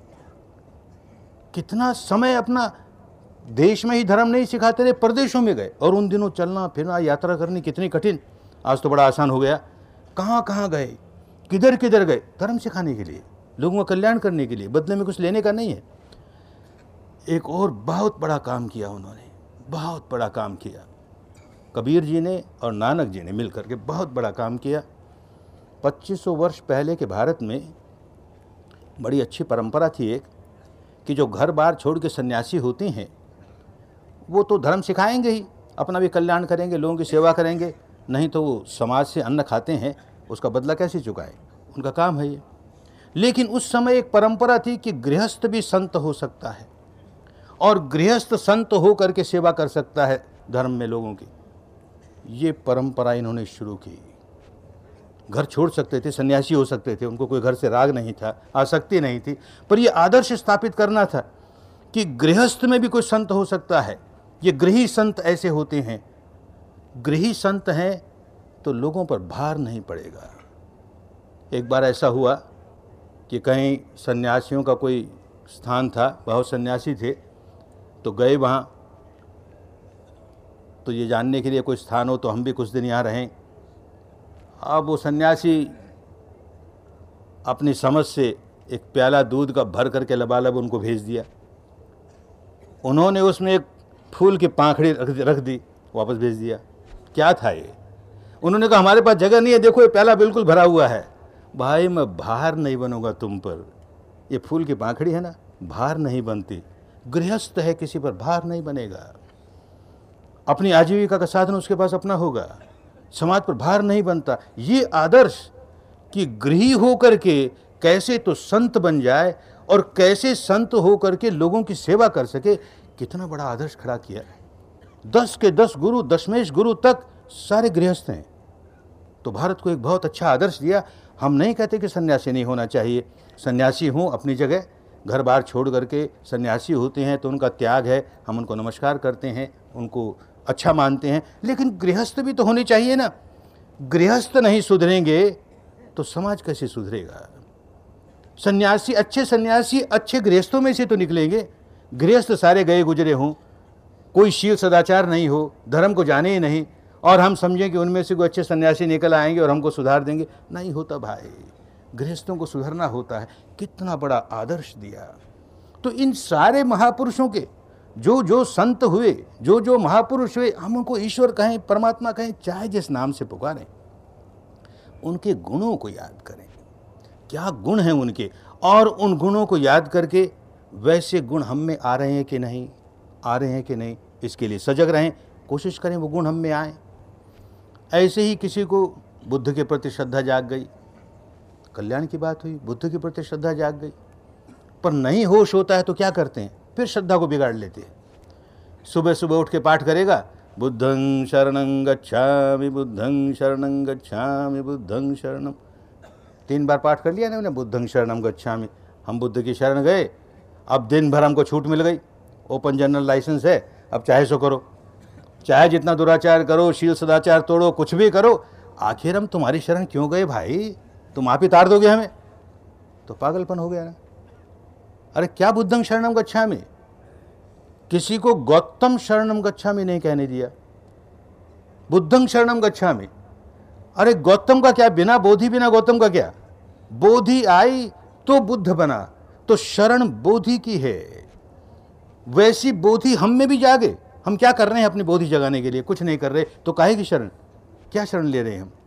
कितना समय अपना देश में ही धर्म नहीं सिखाते रहे, परदेशों में गए, और उन दिनों चलना फिरना यात्रा करनी कितनी कठिन। आज तो बड़ा आसान हो गया। कहाँ कहाँ गए, किधर किधर गए, धर्म सिखाने के लिए, लोगों का कल्याण करने के लिए, बदले में कुछ लेने का नहीं है। एक और बहुत बड़ा काम किया उन्होंने, बहुत बड़ा काम किया कबीर जी ने और नानक जी ने मिलकर के, बहुत बड़ा काम किया। पच्चीस सौ वर्ष पहले के भारत में बड़ी अच्छी परंपरा थी एक, कि जो घर बार छोड़ के सन्यासी होते हैं वो तो धर्म सिखाएंगे ही, अपना भी कल्याण करेंगे, लोगों की सेवा करेंगे, नहीं तो वो समाज से अन्न खाते हैं, उसका बदला कैसे चुकाएं, उनका काम है ये। लेकिन उस समय एक परंपरा थी कि गृहस्थ भी संत हो सकता है, और गृहस्थ संत हो करके सेवा कर सकता है धर्म में लोगों की। ये परंपरा इन्होंने शुरू की। घर छोड़ सकते थे, सन्यासी हो सकते थे, उनको कोई घर से राग नहीं था, आसक्ति नहीं थी, पर ये आदर्श स्थापित करना था कि गृहस्थ में भी कोई संत हो सकता है। ये गृही संत ऐसे होते हैं, गृही संत हैं तो लोगों पर भार नहीं पड़ेगा। एक बार ऐसा हुआ कि कहीं सन्यासियों का कोई स्थान था, बहुत सन्यासी थे, तो गए वहाँ, तो ये जानने के लिए कोई स्थान हो तो हम भी कुछ दिन यहाँ रहें। अब वो सन्यासी अपनी समझ से एक प्याला दूध का भर करके लबालब उनको भेज दिया। उन्होंने उसमें एक फूल की पाखड़ी रख दी, वापस भेज दिया। क्या था ये? उन्होंने कहा हमारे पास जगह नहीं है, देखो ये प्याला बिल्कुल भरा हुआ है। भाई मैं भार नहीं बनूंगा तुम पर, ये फूल की पाखड़ी है ना, भार नहीं बनती। गृहस्थ है, किसी पर भार नहीं बनेगा, अपनी आजीविका का साधन उसके पास अपना होगा, समाज पर भार नहीं बनता। ये आदर्श कि गृही होकर के कैसे तो संत बन जाए और कैसे संत होकर के लोगों की सेवा कर सके, कितना बड़ा आदर्श खड़ा किया। दस के दस गुरु, दशमेश गुरु तक सारे गृहस्थ हैं, तो भारत को एक बहुत अच्छा आदर्श दिया। हम नहीं कहते कि सन्यासी नहीं होना चाहिए, सन्यासी हों अपनी जगह, घर बार छोड़ करके सन्यासी होते हैं तो उनका त्याग है, हम उनको नमस्कार करते हैं, उनको अच्छा मानते हैं, लेकिन गृहस्थ भी तो होने चाहिए ना। गृहस्थ नहीं सुधरेंगे तो समाज कैसे सुधरेगा? सन्यासी, अच्छे सन्यासी अच्छे गृहस्थों में से तो निकलेंगे। गृहस्थ सारे गए गुजरे हों, कोई शील सदाचार नहीं हो, धर्म को जाने ही नहीं, और हम समझें कि उनमें से कोई अच्छे सन्यासी निकल आएंगे और हमको सुधार देंगे, नहीं होता भाई। गृहस्थों को सुधरना होता है। कितना बड़ा आदर्श दिया। तो इन सारे महापुरुषों के जो जो संत हुए, जो जो महापुरुष हुए, हम उनको ईश्वर कहें, परमात्मा कहें, चाहे जिस नाम से पुकारें, उनके गुणों को याद करें, क्या गुण हैं उनके, और उन गुणों को याद करके वैसे गुण हम में आ रहे हैं कि नहीं, आ रहे हैं कि नहीं, इसके लिए सजग रहें, कोशिश करें वो गुण हम में आए। ऐसे ही किसी को बुद्ध के प्रति श्रद्धा जाग गई, कल्याण की बात हुई, बुद्ध के प्रति श्रद्धा जाग गई, पर नहीं होश होता है तो क्या करते हैं, फिर श्रद्धा को बिगाड़ लेते हैं। सुबह सुबह उठ के पाठ करेगा, बुद्धं शरणं गच्छामि, बुद्धं शरणं गच्छामि, बुद्धं शरणं, तीन बार पाठ कर लिया ना उन्हें, बुद्धं शरणं गच्छामि, हम बुद्ध की शरण गए, अब दिन भर हमको छूट मिल गई, ओपन जनरल लाइसेंस है, अब चाहे सो करो, चाहे जितना दुराचार करो, शील सदाचार तोड़ो, कुछ भी करो, आखिर हम तुम्हारी शरण क्यों गए भाई, तुम आप ही तार दोगे हमें, तो पागलपन हो गया ना। अरे क्या बुद्धं शरणं गच्छामि, किसी को गौतम शरणं गच्छामि नहीं कहने दिया, बुद्धं शरणं गच्छामि। अरे गौतम का क्या, बिना बोधि बिना गौतम का क्या, बोधि आई तो बुद्ध बना, तो शरण बोधि की है, वैसी बोधि हम में भी जागे। हम क्या कर रहे हैं अपनी बोधि जगाने के लिए, कुछ नहीं कर रहे, तो काहे की शरण, क्या शरण ले रहे हैं हम।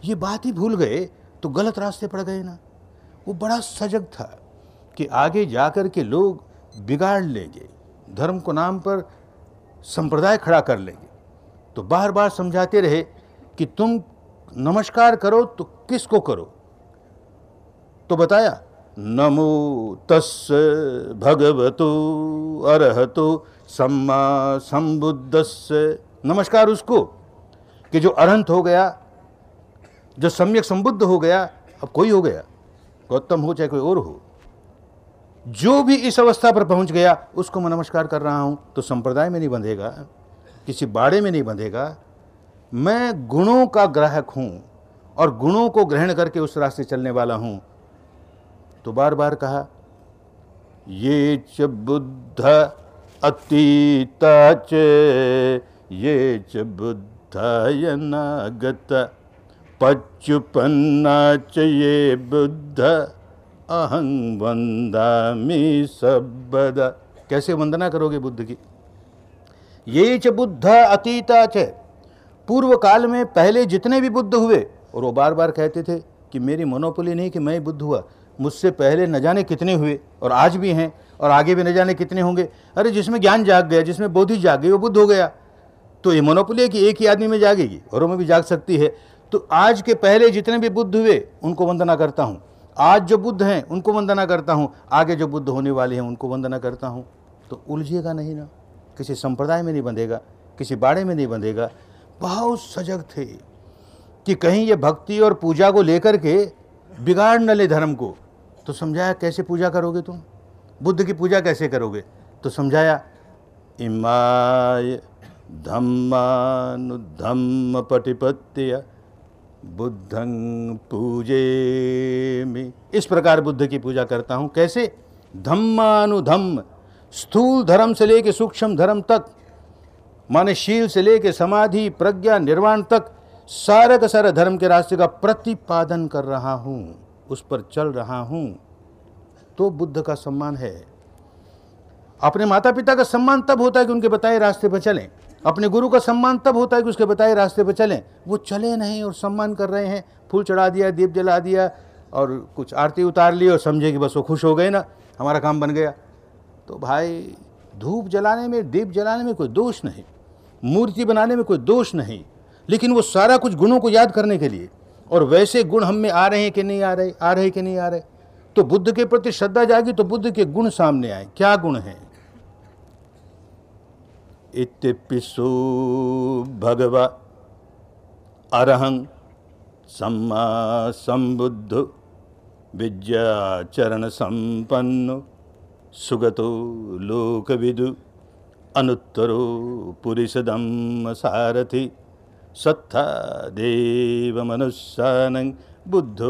ये बात ही भूल गए तो गलत रास्ते पड़ गए ना। वो बड़ा सजग था कि आगे जाकर के लोग बिगाड़ लेंगे, धर्म को नाम पर संप्रदाय खड़ा कर लेंगे। तो बार बार समझाते रहे कि तुम नमस्कार करो तो किसको करो। तो बताया नमो तस्स भगवतो अरहतो सम्मा संबुद्धस्य। नमस्कार उसको कि जो अरहंत हो गया, जो सम्यक संबुद्ध हो गया। अब कोई हो गया, गौतम हो चाहे कोई और हो, जो भी इस अवस्था पर पहुंच गया उसको मैं नमस्कार कर रहा हूं। तो संप्रदाय में नहीं बंधेगा, किसी बाड़े में नहीं बंधेगा। मैं गुणों का ग्राहक हूं और गुणों को ग्रहण करके उस रास्ते चलने वाला हूं। तो बार बार कहा ये च बुद्ध अतीता च ये च बुद्धाय नागत पच्चुपन्ना च ये बुद्ध अहं वंदामि सर्वदा। कैसे वंदना करोगे बुद्ध की? ये च बुद्ध अतीता च, पूर्व काल में पहले जितने भी बुद्ध हुए, और वो बार बार कहते थे कि मेरी मोनोपोली नहीं कि मैं बुद्ध हुआ, मुझसे पहले न जाने कितने हुए और आज भी हैं और आगे भी न जाने कितने होंगे। अरे जिसमें ज्ञान जाग गया, जिसमें बोधि जाग गई, वो बुद्ध हो गया। तो ये मोनोपोली है कि एक ही आदमी में जागेगी, औरों में भी जाग सकती है। तो आज के पहले जितने भी बुद्ध हुए उनको वंदना करता हूँ, आज जो बुद्ध हैं उनको वंदना करता हूँ, आगे जो बुद्ध होने वाले हैं उनको वंदना करता हूँ। तो उलझेगा नहीं ना, किसी संप्रदाय में नहीं बंधेगा, किसी बाड़े में नहीं बंधेगा। बहुत सजग थे कि कहीं ये भक्ति और पूजा को लेकर के बिगाड़ न ले धर्म को। तो समझाया कैसे पूजा करोगे तुम, बुद्ध की पूजा कैसे करोगे? तो समझाया इमाय धम्मानुधम्म पटिपत्य बुद्धं पूजेमि। इस प्रकार बुद्ध की पूजा करता हूँ। कैसे? धम्मानुधम्म, स्थूल धर्म से लेके सूक्ष्म धर्म तक, माने शील से लेके समाधि प्रज्ञा निर्वाण तक, सारा का सारा धर्म के रास्ते का प्रतिपादन कर रहा हूँ, उस पर चल रहा हूँ। तो बुद्ध का सम्मान है। अपने माता पिता का सम्मान तब होता है कि उनके बताए रास्ते पर चलें। अपने गुरु का सम्मान तब होता है कि उसके बताए रास्ते पर चलें। वो चले नहीं और सम्मान कर रहे हैं, फूल चढ़ा दिया, दीप जला दिया और कुछ आरती उतार ली और समझे कि बस वो खुश हो गए ना, हमारा काम बन गया। तो भाई धूप जलाने में, दीप जलाने में कोई दोष नहीं, मूर्ति बनाने में कोई दोष नहीं, लेकिन वो सारा कुछ गुणों को याद करने के लिए। और वैसे गुण हम में आ रहे हैं कि नहीं आ रहे, आ रहे कि नहीं आ रहे। तो बुद्ध के प्रति श्रद्धा जागी तो बुद्ध के गुण सामने आए। क्या गुण हैं? इत्यपिसो भगवा अरहं सम्मा संबुद्धो विद्याचरण संपन्नो सुगतो लोकविदु अनुत्तरो पुरुषदम्म सारथि सत्था देव मनुष्यानं बुद्धो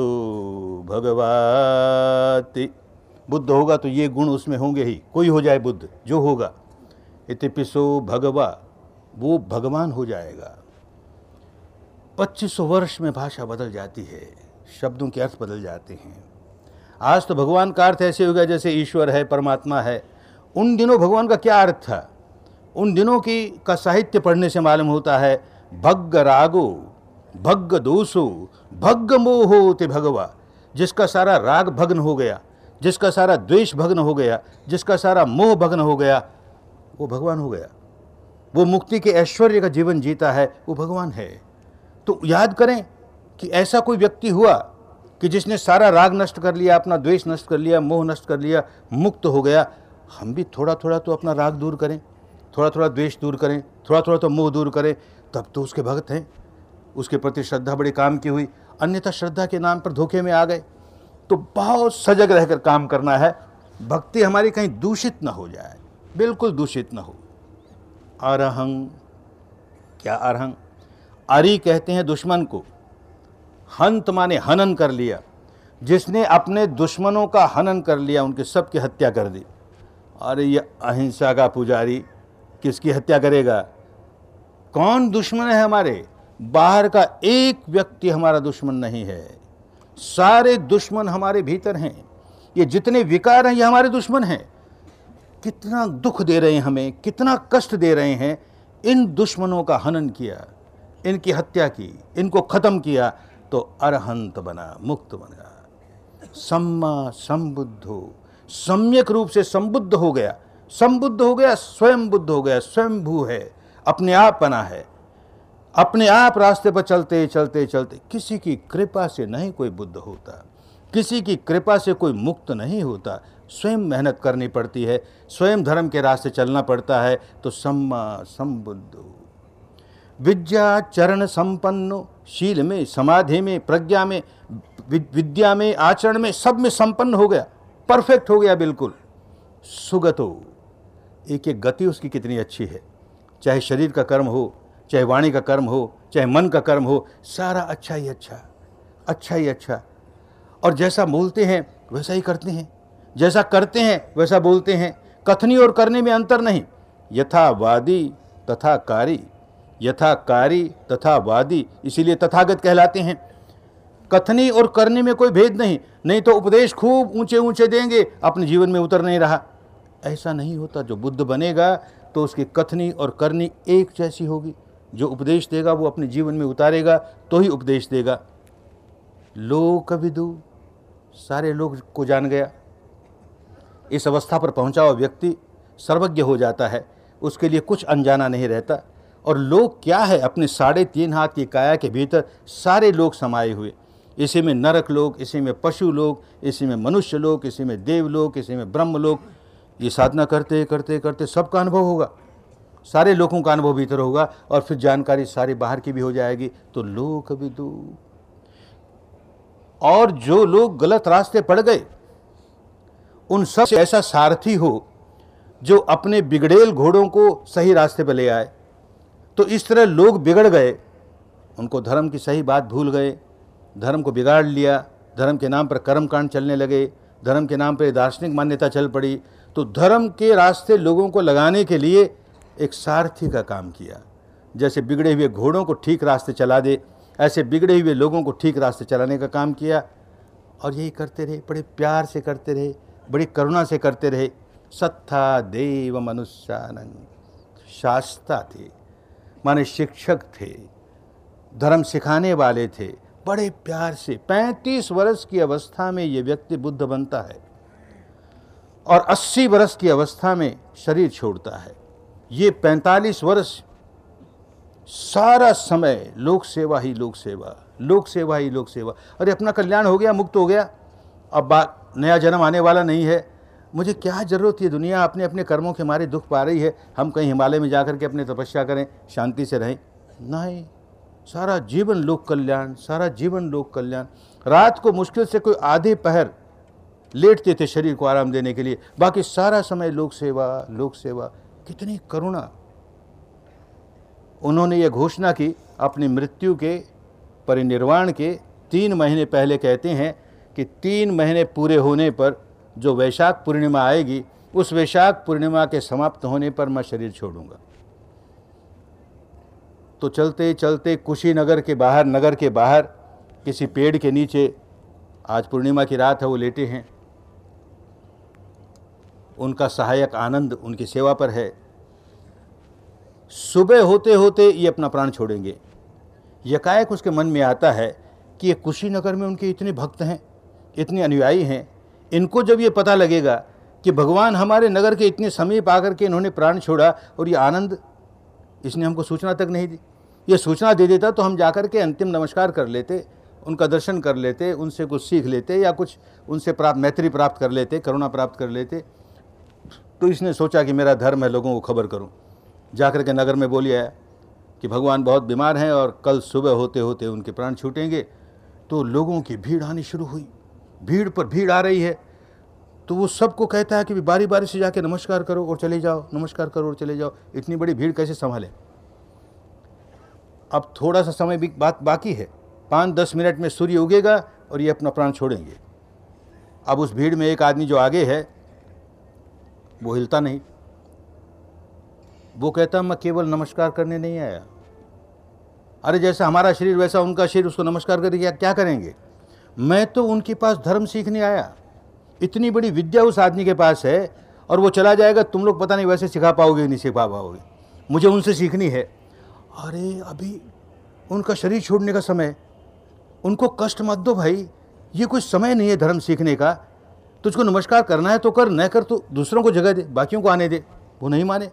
भगवाति। बुद्ध होगा तो ये गुण उसमें होंगे ही, कोई हो जाए बुद्ध, जो होगा। इतिपिसो भगवा, वो भगवान हो जाएगा। पच्चीस सौ वर्ष में भाषा बदल जाती है, शब्दों के अर्थ बदल जाते हैं। आज तो भगवान का अर्थ ऐसे हो गया जैसे ईश्वर है, परमात्मा है। उन दिनों भगवान का क्या अर्थ था? उन दिनों की का साहित्य पढ़ने से मालूम होता है। भग्ग रागो भग्ग दोषो भग्ग मोहो ते भगवा। जिसका सारा राग भग्न हो गया, जिसका सारा द्वेष भग्न हो गया, जिसका सारा मोह भग्न हो गया, वो भगवान हो गया। वो मुक्ति के ऐश्वर्य का जीवन जीता है, वो भगवान है। तो याद करें कि ऐसा कोई व्यक्ति हुआ कि जिसने सारा राग नष्ट कर लिया, अपना द्वेष नष्ट कर लिया, मोह नष्ट कर लिया, मुक्त हो गया। हम भी थोड़ा थोड़ा तो अपना राग दूर करें, थोड़ा थोड़ा द्वेष दूर करें, थोड़ा थोड़ा तो मोह दूर करें, तब तो उसके भक्त हैं। उसके प्रति श्रद्धा बड़े काम की हुई, अन्यथा श्रद्धा के नाम पर धोखे में आ गए। तो बहुत सजग रहकर काम करना है, भक्ति हमारी कहीं दूषित ना हो जाए, बिल्कुल दूषित ना हो। अरहं, क्या अरहं? अरि कहते हैं दुश्मन को, हंत माने हनन कर लिया। जिसने अपने दुश्मनों का हनन कर लिया, उनके सब की हत्या कर दी। अरे ये अहिंसा का पुजारी किसकी हत्या करेगा? कौन दुश्मन है हमारे? बाहर का एक व्यक्ति हमारा दुश्मन नहीं है, सारे दुश्मन हमारे भीतर हैं। ये जितने विकार हैं ये हमारे दुश्मन हैं। कितना दुख दे रहे हैं हमें, कितना कष्ट दे रहे हैं। इन दुश्मनों का हनन किया, इनकी हत्या की, इनको खत्म किया, तो अरहंत बना, मुक्त बना। सम्मा संबुद्धो, सम्यक रूप से संबुद्ध हो गया। संबुद्ध हो गया, स्वयं बुद्ध हो गया, स्वयं भू है, अपने आप बना है, अपने आप रास्ते पर चलते चलते चलते। किसी की कृपा से नहीं कोई बुद्ध होता, किसी की कृपा से कोई मुक्त नहीं होता। स्वयं मेहनत करनी पड़ती है, स्वयं धर्म के रास्ते चलना पड़ता है। तो सम्मा संबुद्धो, विद्या चरण संपन्नो, शील में, समाधि में, प्रज्ञा में, विद्या में, आचरण में, सब में संपन्न हो गया, परफेक्ट हो गया बिल्कुल। सुगतो, एक एक गति उसकी कितनी अच्छी है, चाहे शरीर का कर्म हो, चाहे वाणी का कर्म हो, चाहे मन का कर्म हो, सारा अच्छा ही अच्छा, अच्छा ही अच्छा। और जैसा बोलते हैं वैसा ही करते हैं, जैसा करते हैं वैसा बोलते हैं। कथनी और करने में अंतर नहीं। यथा वादी तथा कारी, यथा कारी तथा वादी, इसीलिए तथागत कहलाते हैं। कथनी और करने में कोई भेद नहीं। नहीं तो उपदेश खूब ऊंचे ऊंचे देंगे, अपने जीवन में उतर नहीं रहा। ऐसा नहीं होता। जो बुद्ध बनेगा तो उसकी कथनी और करनी एक जैसी होगी। जो उपदेश देगा वो अपने जीवन में उतारेगा तो ही उपदेश देगा। लोक विदु, सारे लोग को जान गया। इस अवस्था पर पहुंचा हुआ व्यक्ति सर्वज्ञ हो जाता है, उसके लिए कुछ अनजाना नहीं रहता। और लोक क्या है? अपने साढ़े तीन हाथ की काया के भीतर सारे लोग समाये हुए। इसी में नरक लोक, इसी में पशु लोक, इसी में मनुष्य लोक, इसी में देव लोक, इसी में ब्रह्म लोक। ये साधना करते करते करते सबका अनुभव होगा, सारे लोगों का अनुभव भीतर होगा और फिर जानकारी सारी बाहर की भी हो जाएगी। तो लोक विदु। और जो लोग गलत रास्ते पड़ गए उन सब से ऐसा सारथी हो जो अपने बिगड़ेल घोड़ों को सही रास्ते पर ले आए। तो इस तरह लोग बिगड़ गए, उनको धर्म की सही बात भूल गए, धर्म को बिगाड़ लिया, धर्म के नाम पर कर्मकांड चलने लगे, धर्म के नाम पर दार्शनिक मान्यता चल पड़ी। तो धर्म के रास्ते लोगों को लगाने के लिए एक सारथी का काम किया। जैसे बिगड़े हुए घोड़ों को ठीक रास्ते चला दे, ऐसे बिगड़े हुए लोगों को ठीक रास्ते चलाने का काम किया। और यही करते रहे, बड़े प्यार से करते रहे, बड़ी करुणा से करते रहे। सत्था देव मनुष्यानंद, शास्ता थे, माने शिक्षक थे, धर्म सिखाने वाले थे। बड़े प्यार से पैंतीस वर्ष की अवस्था में ये व्यक्ति बुद्ध बनता है और अस्सी वर्ष की अवस्था में शरीर छोड़ता है। ये पैंतालीस वर्ष सारा समय लोक सेवा ही लोक सेवा, लोक सेवा ही लोक सेवा। अरे अपना कल्याण हो गया, मुक्त हो गया, अब बात नया जन्म आने वाला नहीं है। मुझे क्या ज़रूरत है? दुनिया अपने अपने कर्मों के मारे दुख पा रही है, हम कहीं हिमालय में जाकर के अपने तपस्या करें, शांति से रहें? नहीं, सारा जीवन लोक कल्याण, सारा जीवन लोक कल्याण। रात को मुश्किल से कोई आधे पहर लेटते थे शरीर को आराम देने के लिए, बाकी सारा समय लोक सेवा, लोक सेवा। कितनी करुणा। उन्होंने ये घोषणा की अपनी मृत्यु के परिनिर्वाण के तीन महीने पहले। कहते हैं कि तीन महीने पूरे होने पर जो वैशाख पूर्णिमा आएगी, उस वैशाख पूर्णिमा के समाप्त होने पर मैं शरीर छोड़ूंगा। तो चलते चलते कुशीनगर के बाहर, नगर के बाहर किसी पेड़ के नीचे, आज पूर्णिमा की रात है, वो लेटे हैं। उनका सहायक आनंद उनकी सेवा पर है। सुबह होते होते ये अपना प्राण छोड़ेंगे। यकायक उसके मन में आता है कि ये कुशीनगर में उनके इतने भक्त हैं, इतने अनुयायी हैं, इनको जब ये पता लगेगा कि भगवान हमारे नगर के इतने समीप आकर के इन्होंने प्राण छोड़ा और ये आनंद, इसने हमको सूचना तक नहीं दी। ये सूचना दे देता तो हम जाकर के अंतिम नमस्कार कर लेते, उनका दर्शन कर लेते, उनसे कुछ सीख लेते या कुछ उनसे प्राप्त मैत्री प्राप्त कर लेते, करुणा प्राप्त कर लेते। तो इसने सोचा कि मेरा धर्म है लोगों को खबर करूं। जाकर के नगर में बोल आया कि भगवान बहुत बीमार हैं और कल सुबह होते होते उनके प्राण छूटेंगे। तो लोगों की भीड़ आनी शुरू हुई, भीड़ पर भीड़ आ रही है। तो वो सबको कहता है कि बारी बारी से जाके नमस्कार करो और चले जाओ, नमस्कार करो और चले जाओ। इतनी बड़ी भीड़ कैसे संभाले? अब थोड़ा सा समय भी बात बाकी है, पाँच दस मिनट में सूर्य उगेगा और ये अपना प्राण छोड़ेंगे। अब उस भीड़ में एक आदमी जो आगे है वो हिलता नहीं। वो कहता मैं केवल नमस्कार करने नहीं आया। अरे जैसा हमारा शरीर वैसा उनका शरीर, उसको नमस्कार करके क्या क्या करेंगे? मैं तो उनके पास धर्म सीखने आया। इतनी बड़ी विद्या उस आदमी के पास है और वो चला जाएगा, तुम लोग पता नहीं वैसे सिखा पाओगे नहीं सिखा पाओगे, मुझे उनसे सीखनी है। अरे अभी उनका शरीर छोड़ने का समय, उनको कष्ट मत दो भाई, ये कोई समय नहीं है धर्म सीखने का। तुझको नमस्कार करना है तो कर, न कर तो दूसरों को जगह दे, बाकियों को आने दे। वो नहीं माने।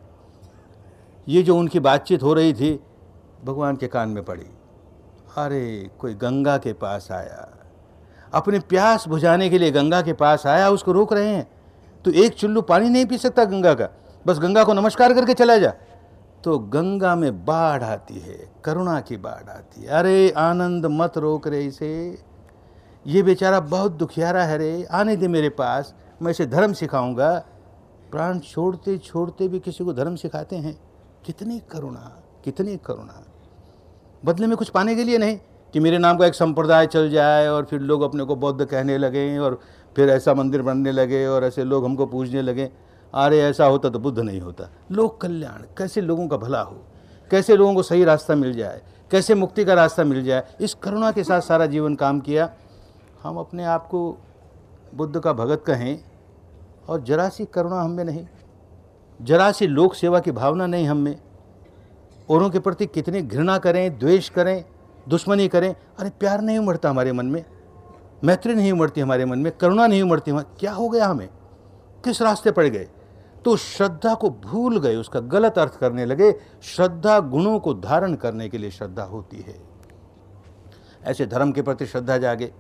ये जो उनकी बातचीत हो रही थी भगवान के कान में पड़ी। अरे कोई गंगा के पास आया, अपने प्यास बुझाने के लिए गंगा के पास आया, उसको रोक रहे हैं। तो एक चुल्लू पानी नहीं पी सकता गंगा का, बस गंगा को नमस्कार करके चला जा। तो गंगा में बाढ़ आती है, करुणा की बाढ़ आती है। अरे आनंद मत रोक रे इसे, ये बेचारा बहुत दुखियारा है रे, आने दे मेरे पास, मैं इसे धर्म सिखाऊंगा। प्राण छोड़ते छोड़ते भी किसी को धर्म सिखाते हैं। कितनी करुणा, कितनी करुणा। बदले में कुछ पाने के लिए नहीं कि मेरे नाम का एक संप्रदाय चल जाए और फिर लोग अपने को बौद्ध कहने लगें और फिर ऐसा मंदिर बनने लगे और ऐसे लोग हमको पूजने लगें। अरे ऐसा होता तो बुद्ध नहीं होता। लोक कल्याण, कैसे लोगों का भला हो, कैसे लोगों को सही रास्ता मिल जाए, कैसे मुक्ति का रास्ता मिल जाए, इस करुणा के साथ सारा जीवन काम किया। हम अपने आप को बुद्ध का भगत कहें और जरा सी करुणा हम में नहीं, जरा सी लोक सेवा की भावना नहीं हम में। औरों के प्रति कितनी घृणा करें, द्वेष करें, दुश्मनी करें, अरे प्यार नहीं उमड़ता हमारे मन में, मैत्री नहीं उमड़ती हमारे मन में, करुणा नहीं उमड़ती। क्या हो गया हमें, किस रास्ते पड़ गए? तो श्रद्धा को भूल गए, उसका गलत अर्थ करने लगे। श्रद्धा गुणों को धारण करने के लिए श्रद्धा होती है। ऐसे धर्म के प्रति श्रद्धा जागे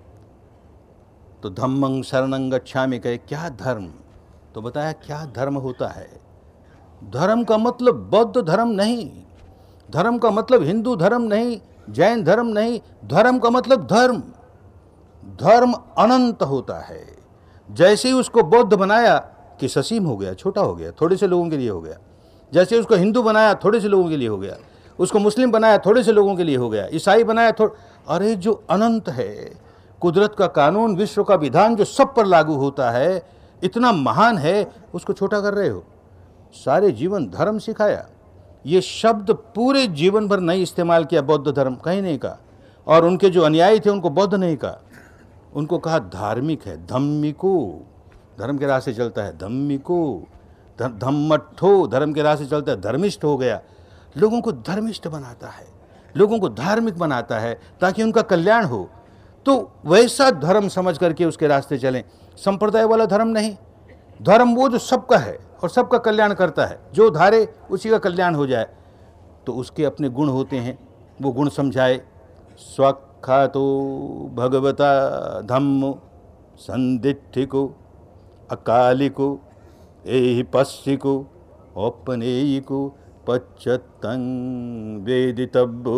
तो धम्मं शरणं गच्छामि कहे। क्या धर्म? तो बताया क्या धर्म होता है। धर्म का मतलब बौद्ध धर्म नहीं, धर्म का मतलब हिंदू धर्म नहीं, जैन धर्म नहीं। धर्म का मतलब धर्म। धर्म अनंत होता है। जैसे ही उसको बौद्ध बनाया कि ससीम हो गया, छोटा हो गया, थोड़े से लोगों के लिए हो गया। जैसे उसको हिंदू बनाया थोड़े से लोगों के लिए हो गया, उसको मुस्लिम बनाया थोड़े से लोगों के लिए हो गया, ईसाई बनाया थोड़ा। अरे जो अनंत है, कुदरत का कानून, विश्व का विधान जो सब पर लागू होता है, इतना महान है, उसको छोटा कर रहे हो। सारे जीवन धर्म सिखाया, ये शब्द पूरे जीवन भर नहीं इस्तेमाल किया बौद्ध धर्म, कहीं नहीं कहा। और उनके जो अनुयायी थे उनको बौद्ध नहीं कहा, उनको कहा धार्मिक है, धम्मिको, धर्म के रास्ते चलता है, धम्मिको, धम्मट्ठो, धर्म के रास्ते चलता है, धर्मिष्ठ हो गया। लोगों को धर्मिष्ठ बनाता है, लोगों को धार्मिक बनाता है ताकि उनका कल्याण हो। तो वैसा धर्म समझ करके उसके रास्ते चलें, संप्रदाय वाला धर्म नहीं। धर्म वो जो सबका है और सबका कल्याण करता है, जो धारे उसी का कल्याण हो जाए। तो उसके अपने गुण होते हैं, वो गुण समझाए। स्वाख्यातो भगवता धम्मो संदिठिको अकालिको एहि पश्चिको औपनेयिको पच्चत्तं वेदितव्यो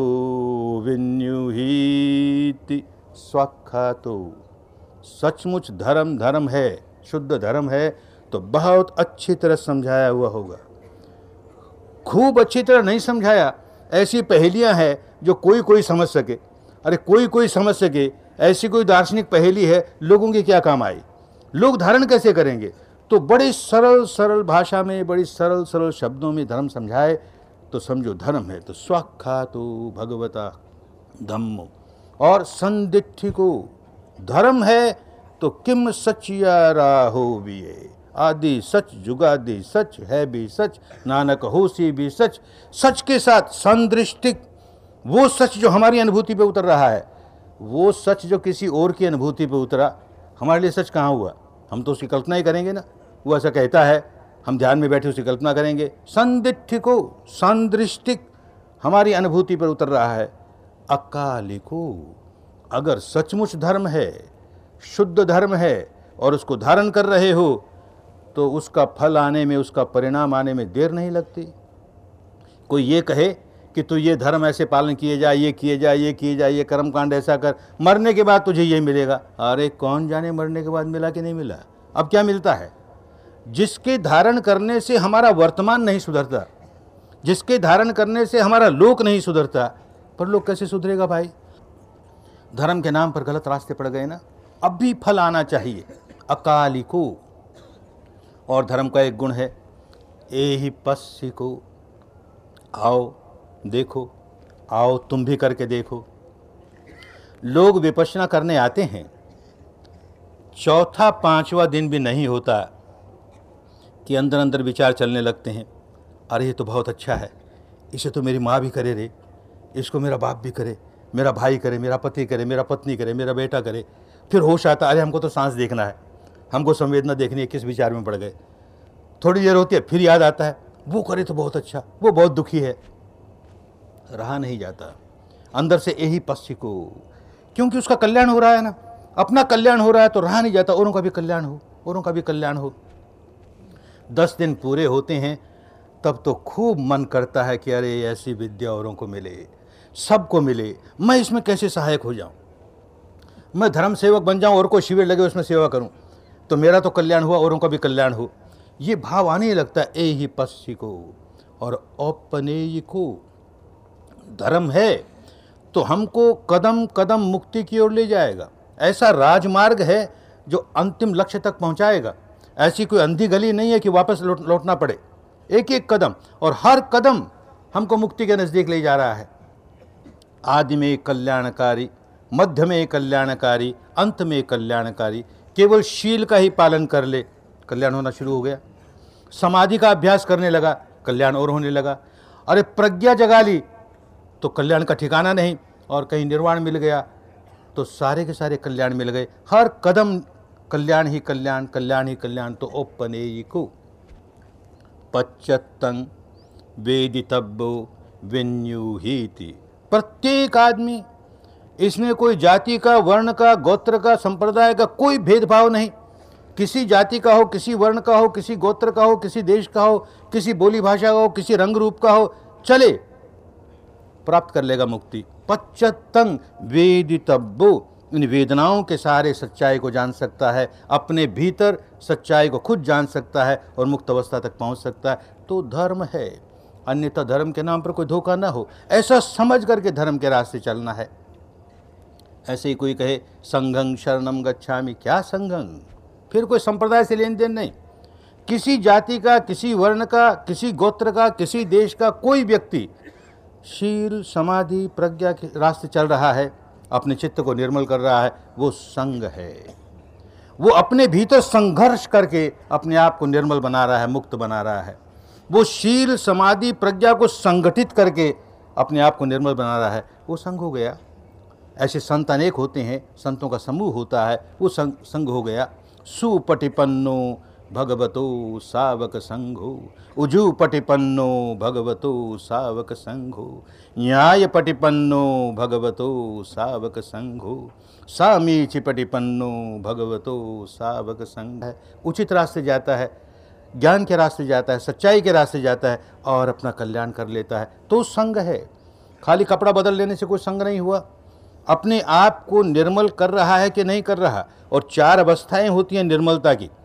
विन्युहीति। स्वाख्यातो, सचमुच धर्म धर्म है, शुद्ध धर्म है तो बहुत अच्छी तरह समझाया हुआ होगा। खूब अच्छी तरह नहीं समझाया, ऐसी पहेलियां हैं जो कोई कोई समझ सके। अरे कोई कोई समझ सके, ऐसी कोई दार्शनिक पहेली है, लोगों के क्या काम आई, लोग धारण कैसे करेंगे? तो बड़ी सरल सरल भाषा में, बड़ी सरल सरल शब्दों में धर्म समझाए तो समझो धर्म है। तो स्वाख्यातो भगवता धम्मो, और संदिठिको, धर्म है तो किम सचिया राहो विये, आदि सच जुगादि सच है भी सच, नानक होसी भी सच। सच के साथ संदृष्टिक, वो सच जो हमारी अनुभूति पे उतर रहा है, वो सच जो किसी और की अनुभूति पे उतरा, हमारे लिए सच कहाँ हुआ? हम तो उसकी कल्पना ही करेंगे ना। वो ऐसा कहता है, हम ध्यान में बैठे उसकी कल्पना करेंगे। संदिठिको, संदृष्टिक, हमारी अनुभूति पर उतर रहा है। अकालिको, अगर सचमुच धर्म है, शुद्ध धर्म है और उसको धारण कर रहे हो तो उसका फल आने में, उसका परिणाम आने में देर नहीं लगती। कोई ये कहे कि तू ये धर्म ऐसे पालन किए जा, ये किए जा, ये किए जा, ये कर्मकांड ऐसा कर, मरने के बाद तुझे ये मिलेगा। अरे कौन जाने मरने के बाद मिला कि नहीं मिला। अब क्या मिलता है? जिसके धारण करने से हमारा वर्तमान नहीं सुधरता, जिसके धारण करने से हमारा लोक नहीं सुधरता, पर लोग कैसे सुधरेगा भाई? धर्म के नाम पर गलत रास्ते पड़ गए ना। अब भी फल आना चाहिए। अकालिको, और धर्म का एक गुण है एहि पश्चिको, आओ देखो, आओ तुम भी करके देखो। लोग विपश्यना करने आते हैं, चौथा पांचवा दिन भी नहीं होता कि अंदर अंदर विचार चलने लगते हैं, अरे ये तो बहुत अच्छा है, इसे तो मेरी माँ भी करे रे, इसको मेरा बाप भी करे, मेरा भाई करे, मेरा पति करे, मेरा पत्नी करे, मेरा बेटा करे। फिर होश आता, अरे हमको तो सांस देखना है, हमको संवेदना देखनी है, किस विचार में पड़ गए। थोड़ी देर होती है, फिर याद आता है वो करे तो बहुत अच्छा, वो बहुत दुखी है। रहा नहीं जाता अंदर से यही पश्चिम को, क्योंकि उसका कल्याण हो रहा है ना, अपना कल्याण हो रहा है तो रहा नहीं जाता, औरों का भी कल्याण हो, औरों का भी कल्याण हो। दस दिन पूरे होते हैं तब तो खूब मन करता है कि अरे ऐसी विद्या औरों को मिले, सबको मिले, मैं इसमें कैसे सहायक हो जाऊं, मैं धर्म सेवक बन जाऊं और कोई शिविर लगे उसमें सेवा करूं तो मेरा तो कल्याण हुआ, औरों का भी कल्याण हो। ये भाव आने लगता है ए ही पश्चिम को और औपनेय को। धर्म है तो हमको कदम कदम मुक्ति की ओर ले जाएगा, ऐसा राजमार्ग है जो अंतिम लक्ष्य तक पहुंचाएगा। ऐसी कोई अंधी गली नहीं है कि वापस लौट लौटना पड़े। एक एक कदम और हर कदम हमको मुक्ति के नज़दीक ले जा रहा है। आदि में कल्याणकारी, मध्य में कल्याणकारी, अंत में कल्याणकारी। केवल शील का ही पालन कर ले, कल्याण होना शुरू हो गया। समाधि का अभ्यास करने लगा, कल्याण और होने लगा। अरे प्रज्ञा जगा ली तो कल्याण का ठिकाना नहीं, और कहीं निर्वाण मिल गया तो सारे के सारे कल्याण मिल गए। हर कदम कल्याण ही कल्याण, कल्याण ही कल्याण। तो औपनेय को पच्चत्तं वेदितव्यो विन्यूहीति। प्रत्येक आदमी, इसमें कोई जाति का, वर्ण का, गोत्र का, संप्रदाय का कोई भेदभाव नहीं। किसी जाति का हो, किसी वर्ण का हो, किसी गोत्र का हो, किसी देश का हो, किसी बोली भाषा का हो, किसी रंग रूप का हो, चले प्राप्त कर लेगा मुक्ति। पच्चत्तं वेदितव्यो, इन वेदनाओं के सहारे सच्चाई को जान सकता है, अपने भीतर सच्चाई को खुद जान सकता है और मुक्त अवस्था तक पहुंच सकता है। तो धर्म है, अन्यथा धर्म के नाम पर कोई धोखा ना हो, ऐसा समझ करके धर्म के रास्ते चलना है। ऐसे ही कोई कहे संघं शरणं गच्छामि, क्या संघं, फिर कोई संप्रदाय से लेन देन नहीं। किसी जाति का, किसी वर्ण का, किसी गोत्र का, किसी देश का कोई व्यक्ति शील समाधि प्रज्ञा के रास्ते चल रहा है, अपने चित्त को निर्मल कर रहा है, वो संघ है। वो अपने भीतर संघर्ष करके अपने आप को निर्मल बना रहा है, मुक्त बना रहा है। वो शील समाधि प्रज्ञा को संगठित करके अपने आप को निर्मल बना रहा है, वो संघ हो गया। ऐसे संत अनेक होते हैं, संतों का समूह होता है, वो संघ संघ हो गया। सुपटिपन्नो भगवतो सावक संघो, उजूपटिपन्नो भगवतो सावक संघो, न्यायपटिपन्नो भगवतो सावक संघो, सामीचिपटिपन्नो भगवतो सावक संघ। उचित रास्ते जाता है, ज्ञान के रास्ते जाता है, सच्चाई के रास्ते जाता है और अपना कल्याण कर लेता है, तो संघ है। खाली कपड़ा बदल लेने से कोई संघ नहीं हुआ। अपने आप को निर्मल कर रहा है कि नहीं कर रहा। और चार अवस्थाएं होती हैं निर्मलता की।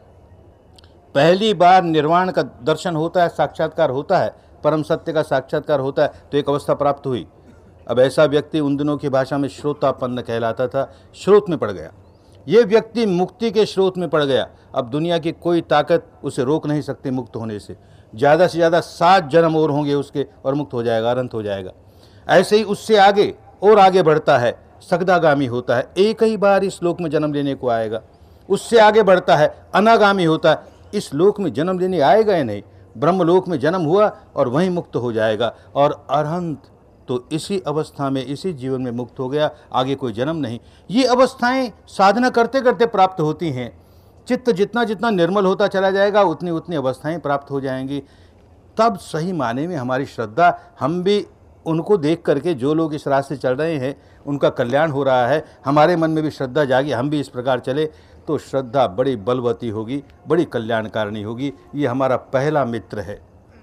पहली बार निर्वाण का दर्शन होता है, साक्षात्कार होता है, परम सत्य का साक्षात्कार होता है, तो एक अवस्था प्राप्त हुई। अब ऐसा व्यक्ति उन दिनों की भाषा में श्रोतापन्न कहलाता था, स्रोत में पड़ गया। ये व्यक्ति मुक्ति के स्रोत में पड़ गया। अब दुनिया की कोई ताकत उसे रोक नहीं सकती मुक्त होने से। ज़्यादा से ज़्यादा सात जन्म और होंगे उसके और मुक्त हो जाएगा, अनंत हो जाएगा। ऐसे ही उससे आगे और आगे बढ़ता है, सगदागामी होता है, एक ही बार इस लोक में जन्म लेने को आएगा। उससे आगे बढ़ता है, अनागामी होता है, इस लोक में जन्म लेने आएगा ही नहीं, ब्रह्मलोक में जन्म हुआ और वहीं मुक्त हो जाएगा। और अरहंत तो इसी अवस्था में, इसी जीवन में मुक्त हो गया, आगे कोई जन्म नहीं। ये अवस्थाएं साधना करते करते प्राप्त होती हैं। चित्त जितना जितना निर्मल होता चला जाएगा, उतनी उतनी अवस्थाएं प्राप्त हो जाएंगी। तब सही माने में हमारी श्रद्धा, हम भी उनको देख करके, जो लोग इस रास्ते चल रहे हैं उनका कल्याण हो रहा है, हमारे मन में भी श्रद्धा जागी, हम भी इस प्रकार चले, तो श्रद्धा बड़ी बलवती होगी, बड़ी कल्याणकारिणी होगी। ये हमारा पहला मित्र है।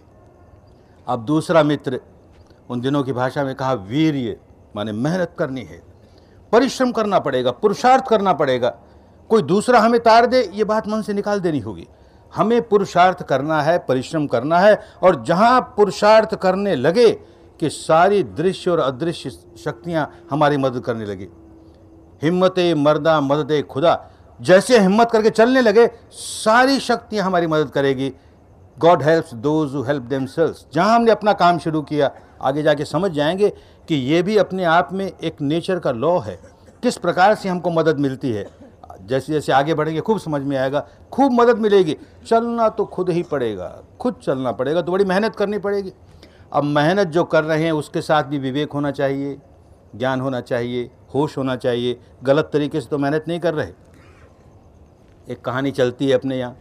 अब दूसरा मित्र, उन दिनों की भाषा में कहा वीर्य, माने मेहनत करनी है, परिश्रम करना पड़ेगा, पुरुषार्थ करना पड़ेगा। कोई दूसरा हमें तार दे, ये बात मन से निकाल देनी होगी। हमें पुरुषार्थ करना है, परिश्रम करना है। और जहाँ पुरुषार्थ करने लगे कि सारी दृश्य और अदृश्य शक्तियाँ हमारी मदद करने लगी। हिम्मते मर्दा मददे खुदा, जैसे हिम्मत करके चलने लगे, सारी शक्तियाँ हमारी मदद करेगी। God helps those who help themselves. जहाँ हमने अपना काम शुरू किया, आगे जाके समझ जाएंगे कि ये भी अपने आप में एक नेचर का लॉ है, किस प्रकार से हमको मदद मिलती है। जैसे जैसे आगे बढ़ेंगे खूब समझ में आएगा, खूब मदद मिलेगी। चलना तो खुद ही पड़ेगा, खुद चलना पड़ेगा, तो बड़ी मेहनत करनी पड़ेगी। अब मेहनत जो कर रहे हैं उसके साथ भी विवेक होना चाहिए, ज्ञान होना चाहिए, होश होना चाहिए, गलत तरीके से तो मेहनत नहीं कर रहे। एक कहानी चलती है अपने यहाँ।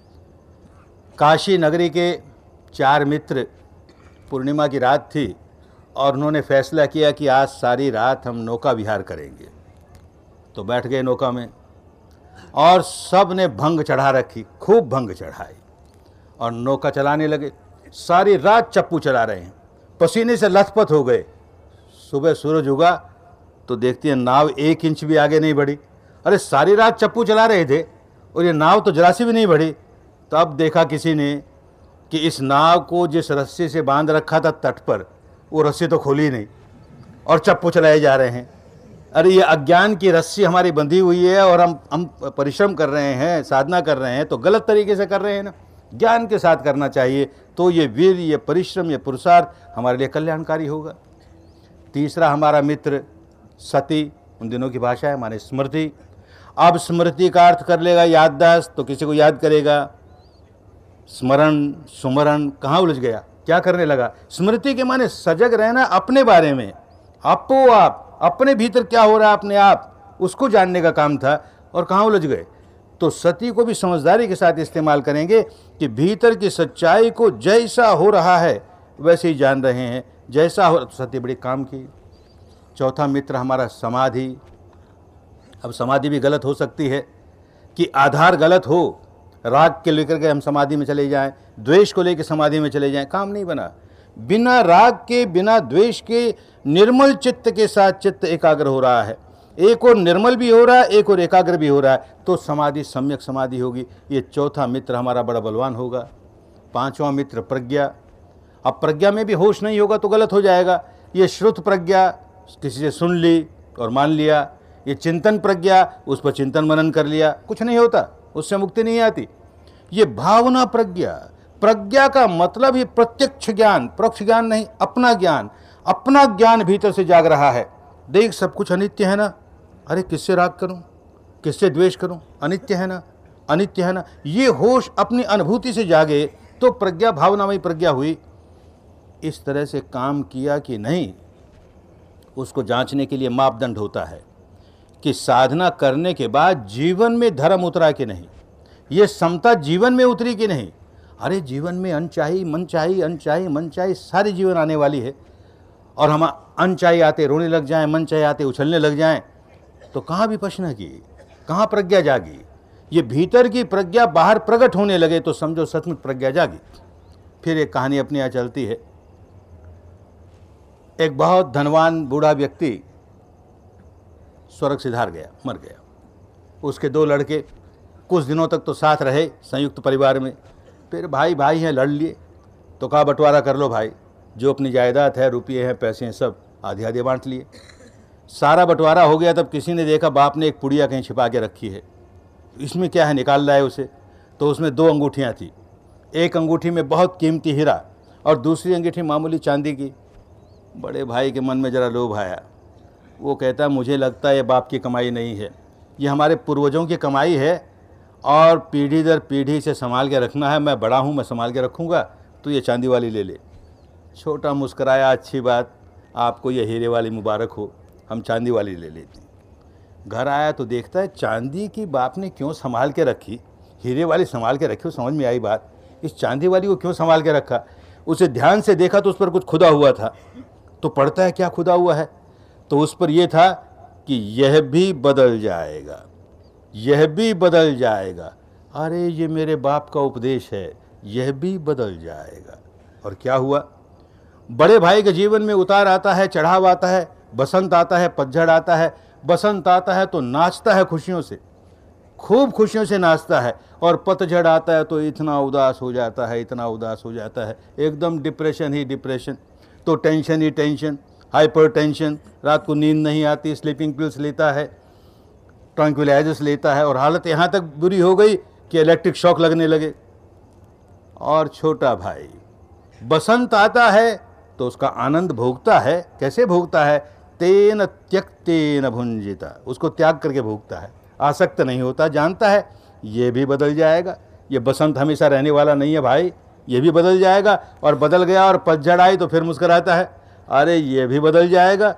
काशी नगरी के चार मित्र, पूर्णिमा की रात थी और उन्होंने फैसला किया कि आज सारी रात हम नौका विहार करेंगे। तो बैठ गए नौका में और सब ने भंग चढ़ा रखी, खूब भंग चढ़ाई और नौका चलाने लगे। सारी रात चप्पू चला रहे हैं, पसीने से लथपथ हो गए। सुबह सूरज उगा तो देखती है नाव एक इंच भी आगे नहीं बढ़ी। अरे सारी रात चप्पू चला रहे थे और ये नाव तो जरा सी भी नहीं बढ़ी। तो अब देखा किसी ने कि इस नाव को जिस रस्सी से बांध रखा था तट पर, वो रस्सी तो खोली नहीं और चप्पू चलाए जा रहे हैं। अरे ये अज्ञान की रस्सी हमारी बंधी हुई है और हम हम परिश्रम कर रहे हैं, साधना कर रहे हैं तो गलत तरीके से कर रहे हैं ना। ज्ञान के साथ करना चाहिए तो ये वीर, ये परिश्रम, ये पुरुषार्थ हमारे लिए कल्याणकारी होगा। तीसरा हमारा मित्र सती, उन दिनों की भाषा है, माने स्मृति। अब स्मृति का अर्थ कर लेगा याददाश्त, तो किसी को याद करेगा। स्मरण, सुमरण, कहाँ उलझ गया, क्या करने लगा। स्मृति के माने सजग रहना अपने बारे में, आपो आप, अपने भीतर क्या हो रहा है अपने आप, उसको जानने का काम था और कहाँ उलझ गए। तो सती को भी समझदारी के साथ इस्तेमाल करेंगे कि भीतर की सच्चाई को जैसा हो रहा है वैसे ही जान रहे हैं, जैसा हो। तो सती बड़ी काम की। चौथा मित्र हमारा समाधि। अब समाधि भी गलत हो सकती है कि आधार गलत हो, राग के लेकर के हम समाधि में चले जाएं, द्वेष को लेकर समाधि में चले जाएं, काम नहीं बना। बिना राग के, बिना द्वेष के, निर्मल चित्त के साथ चित्त एकाग्र हो रहा है, एक और निर्मल भी हो रहा है, एक और एकाग्र भी हो रहा है, तो समाधि सम्यक समाधि होगी। ये चौथा मित्र हमारा बड़ा बलवान होगा। पांचवा मित्र प्रज्ञा। अब प्रज्ञा में भी होश नहीं होगा तो गलत हो जाएगा। ये श्रुत प्रज्ञा, किसी से सुन ली और मान लिया। ये चिंतन प्रज्ञा, उस पर चिंतन मनन कर लिया, कुछ नहीं होता, उससे मुक्ति नहीं आती। ये भावना प्रज्ञा। प्रज्ञा का मतलब ये प्रत्यक्ष ज्ञान, परोक्ष ज्ञान नहीं, अपना ज्ञान। अपना ज्ञान भीतर से जाग रहा है। देख सब कुछ अनित्य है ना, अरे किससे राग करूं, किससे द्वेष करूं, अनित्य है ना, अनित्य है ना। ये होश अपनी अनुभूति से जागे तो प्रज्ञा भावनामयी प्रज्ञा हुई। इस तरह से काम किया कि नहीं, उसको जांचने के लिए मापदंड होता है कि साधना करने के बाद जीवन में धर्म उतरा कि नहीं, ये समता जीवन में उतरी कि नहीं। अरे जीवन में अनचाही मनचाही, अनचाही मनचाही सारी जीवन आने वाली है और हम अनचाही आते रोने लग जाएं, मनचाही आते उछलने लग जाएं, तो कहाँ विपश्यना की, कहाँ प्रज्ञा जागी। ये भीतर की प्रज्ञा बाहर प्रकट होने लगे तो समझो सचमुच प्रज्ञा जागी। फिर एक कहानी अपने यहाँ चलती है। एक बहुत धनवान बूढ़ा व्यक्ति स्वर्ग सिधार गया, मर गया। उसके दो लड़के कुछ दिनों तक तो साथ रहे संयुक्त परिवार में, फिर भाई भाई हैं लड़ लिए, तो कहा बंटवारा कर लो भाई, जो अपनी जायदाद है, रुपये हैं, पैसे हैं, सब आधे आधे बांट लिए। सारा बंटवारा हो गया, तब किसी ने देखा बाप ने एक पुड़िया कहीं छिपा के रखी है, इसमें क्या है, निकाल रहा है उसे। तो उसमें दो अंगूठियाँ थी, एक अंगूठी में बहुत कीमती हीरा और दूसरी अंगूठी मामूली चांदी की। बड़े भाई के मन में ज़रा लोभ आया। वो कहता मुझे लगता है ये बाप की कमाई नहीं है, ये हमारे पूर्वजों की कमाई है और पीढ़ी दर पीढ़ी से संभाल के रखना है। मैं बड़ा हूँ, मैं संभाल के रखूँगा, तो ये चांदी वाली ले ले। छोटा मुस्कराया, अच्छी बात, आपको ये हीरे वाली मुबारक हो, हम चांदी वाली ले लेते हैं। घर आया तो देखता है चांदी की बाप ने क्यों संभाल के रखी, हीरे वाली संभाल के रखी। समझ में आई बात, इस चांदी वाली को क्यों संभाल के रखा। उसे ध्यान से देखा तो उस पर कुछ खुदा हुआ था। तो पढ़ता है क्या खुदा हुआ है, तो उस पर यह था कि यह भी बदल जाएगा, यह भी बदल जाएगा। अरे ये मेरे बाप का उपदेश है, यह भी बदल जाएगा। और क्या हुआ, बड़े भाई के जीवन में उतार आता है, चढ़ाव आता है, बसंत आता है, पतझड़ आता है। बसंत आता है तो नाचता है खुशियों से, खूब खुशियों से नाचता है, और पतझड़ आता है तो इतना उदास हो जाता है, इतना उदास हो जाता है, एकदम डिप्रेशन ही डिप्रेशन। तो टेंशन ही टेंशन, हाइपर टेंशन, रात को नींद नहीं आती, स्लीपिंग पिल्स लेता है, ट्रैंक्विलाइजर्स लेता है, और हालत यहाँ तक बुरी हो गई कि इलेक्ट्रिक शॉक लगने लगे। और छोटा भाई बसंत आता है तो उसका आनंद भोगता है। कैसे भोगता है, तेन त्यक्तेन भुंजिता, उसको त्याग करके भोगता है, आसक्त नहीं होता, जानता है ये भी बदल जाएगा, ये बसंत हमेशा रहने वाला नहीं है भाई, ये भी बदल जाएगा। और बदल गया और पतझड़ आई तो फिर मुस्कुराता है, अरे ये भी बदल जाएगा,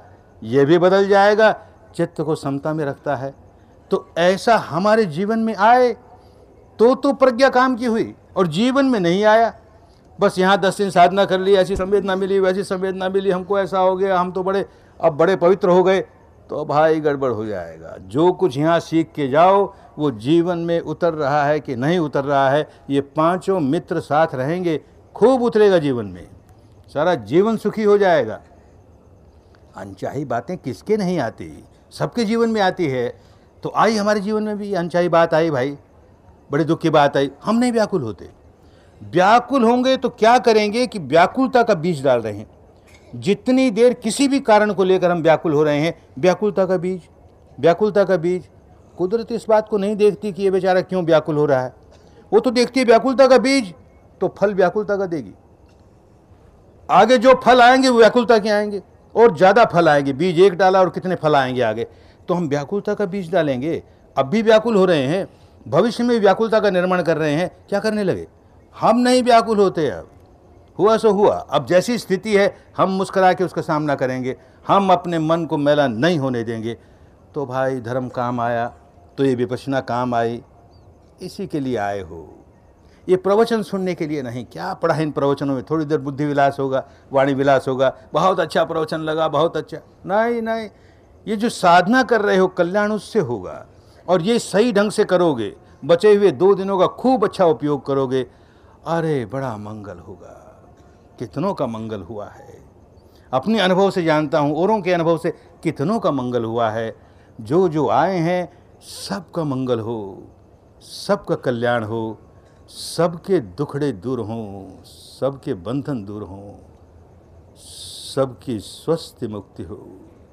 ये भी बदल जाएगा, चित्त को समता में रखता है। तो ऐसा हमारे जीवन में आए तो तो प्रज्ञा काम की हुई, और जीवन में नहीं आया, बस यहाँ दस दिन साधना कर ली, ऐसी संवेदना मिली, वैसी संवेदना मिली, हमको ऐसा हो गया, हम तो बड़े अब बड़े पवित्र हो गए, तो भाई गड़बड़ हो जाएगा। जो कुछ यहाँ सीख के जाओ वो जीवन में उतर रहा है कि नहीं उतर रहा है, ये पांचों मित्र साथ रहेंगे, खूब उतरेगा जीवन में, सारा जीवन सुखी हो जाएगा। अनचाही बातें किसके नहीं आती, सबके जीवन में आती है। तो आई हमारे जीवन में भी अनचाही बात आई भाई, बड़े दुख की बात आई, हम नहीं व्याकुल होते। व्याकुल होंगे तो क्या करेंगे कि व्याकुलता का बीज डाल रहे हैं। जितनी देर किसी भी कारण को लेकर हम व्याकुल हो रहे हैं, व्याकुलता का बीज, व्याकुलता का बीज। कुदरत इस बात को नहीं देखती कि ये बेचारा क्यों व्याकुल हो रहा है, वो तो देखती है व्याकुलता का बीज, तो फल व्याकुलता का देगी। आगे जो फल आएंगे वो व्याकुलता के आएंगे, और ज़्यादा फल आएंगे। बीज एक डाला और कितने फल आएंगे आगे, तो हम व्याकुलता का बीज डालेंगे। अब भी व्याकुल हो रहे हैं, भविष्य में व्याकुलता का निर्माण कर रहे हैं, क्या करने लगे, हम नहीं व्याकुल होते। अब हुआ सो हुआ, अब जैसी स्थिति है हम मुस्कुरा के उसका सामना करेंगे, हम अपने मन को मैला नहीं होने देंगे। तो भाई धर्म काम आया तो ये विपश्यना काम आई, इसी के लिए आए हो, ये प्रवचन सुनने के लिए नहीं। क्या पढ़ा इन प्रवचनों में, थोड़ी देर बुद्धि विलास होगा, वाणी विलास होगा, बहुत अच्छा प्रवचन लगा, बहुत अच्छा, नहीं नहीं, ये जो साधना कर रहे हो कल्याण उससे होगा, और ये सही ढंग से करोगे, बचे हुए दो दिनों का खूब अच्छा उपयोग करोगे, अरे बड़ा मंगल होगा। कितनों का मंगल हुआ है, अपने अनुभव से जानता हूँ, औरों के अनुभव से कितनों का मंगल हुआ है। जो जो आए हैं सबका मंगल हो, सबका कल्याण हो, सबके दुखड़े दूर हों, सबके बंधन दूर हों, सबकी स्वस्थ मुक्ति हो।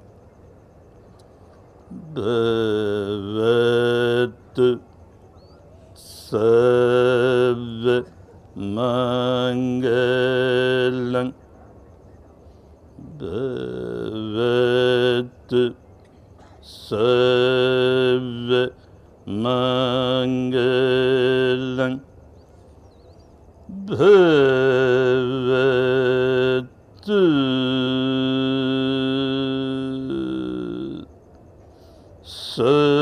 भवतु सर्व मंगलं, भवतु सर्व मंगलं, भवतु सर्व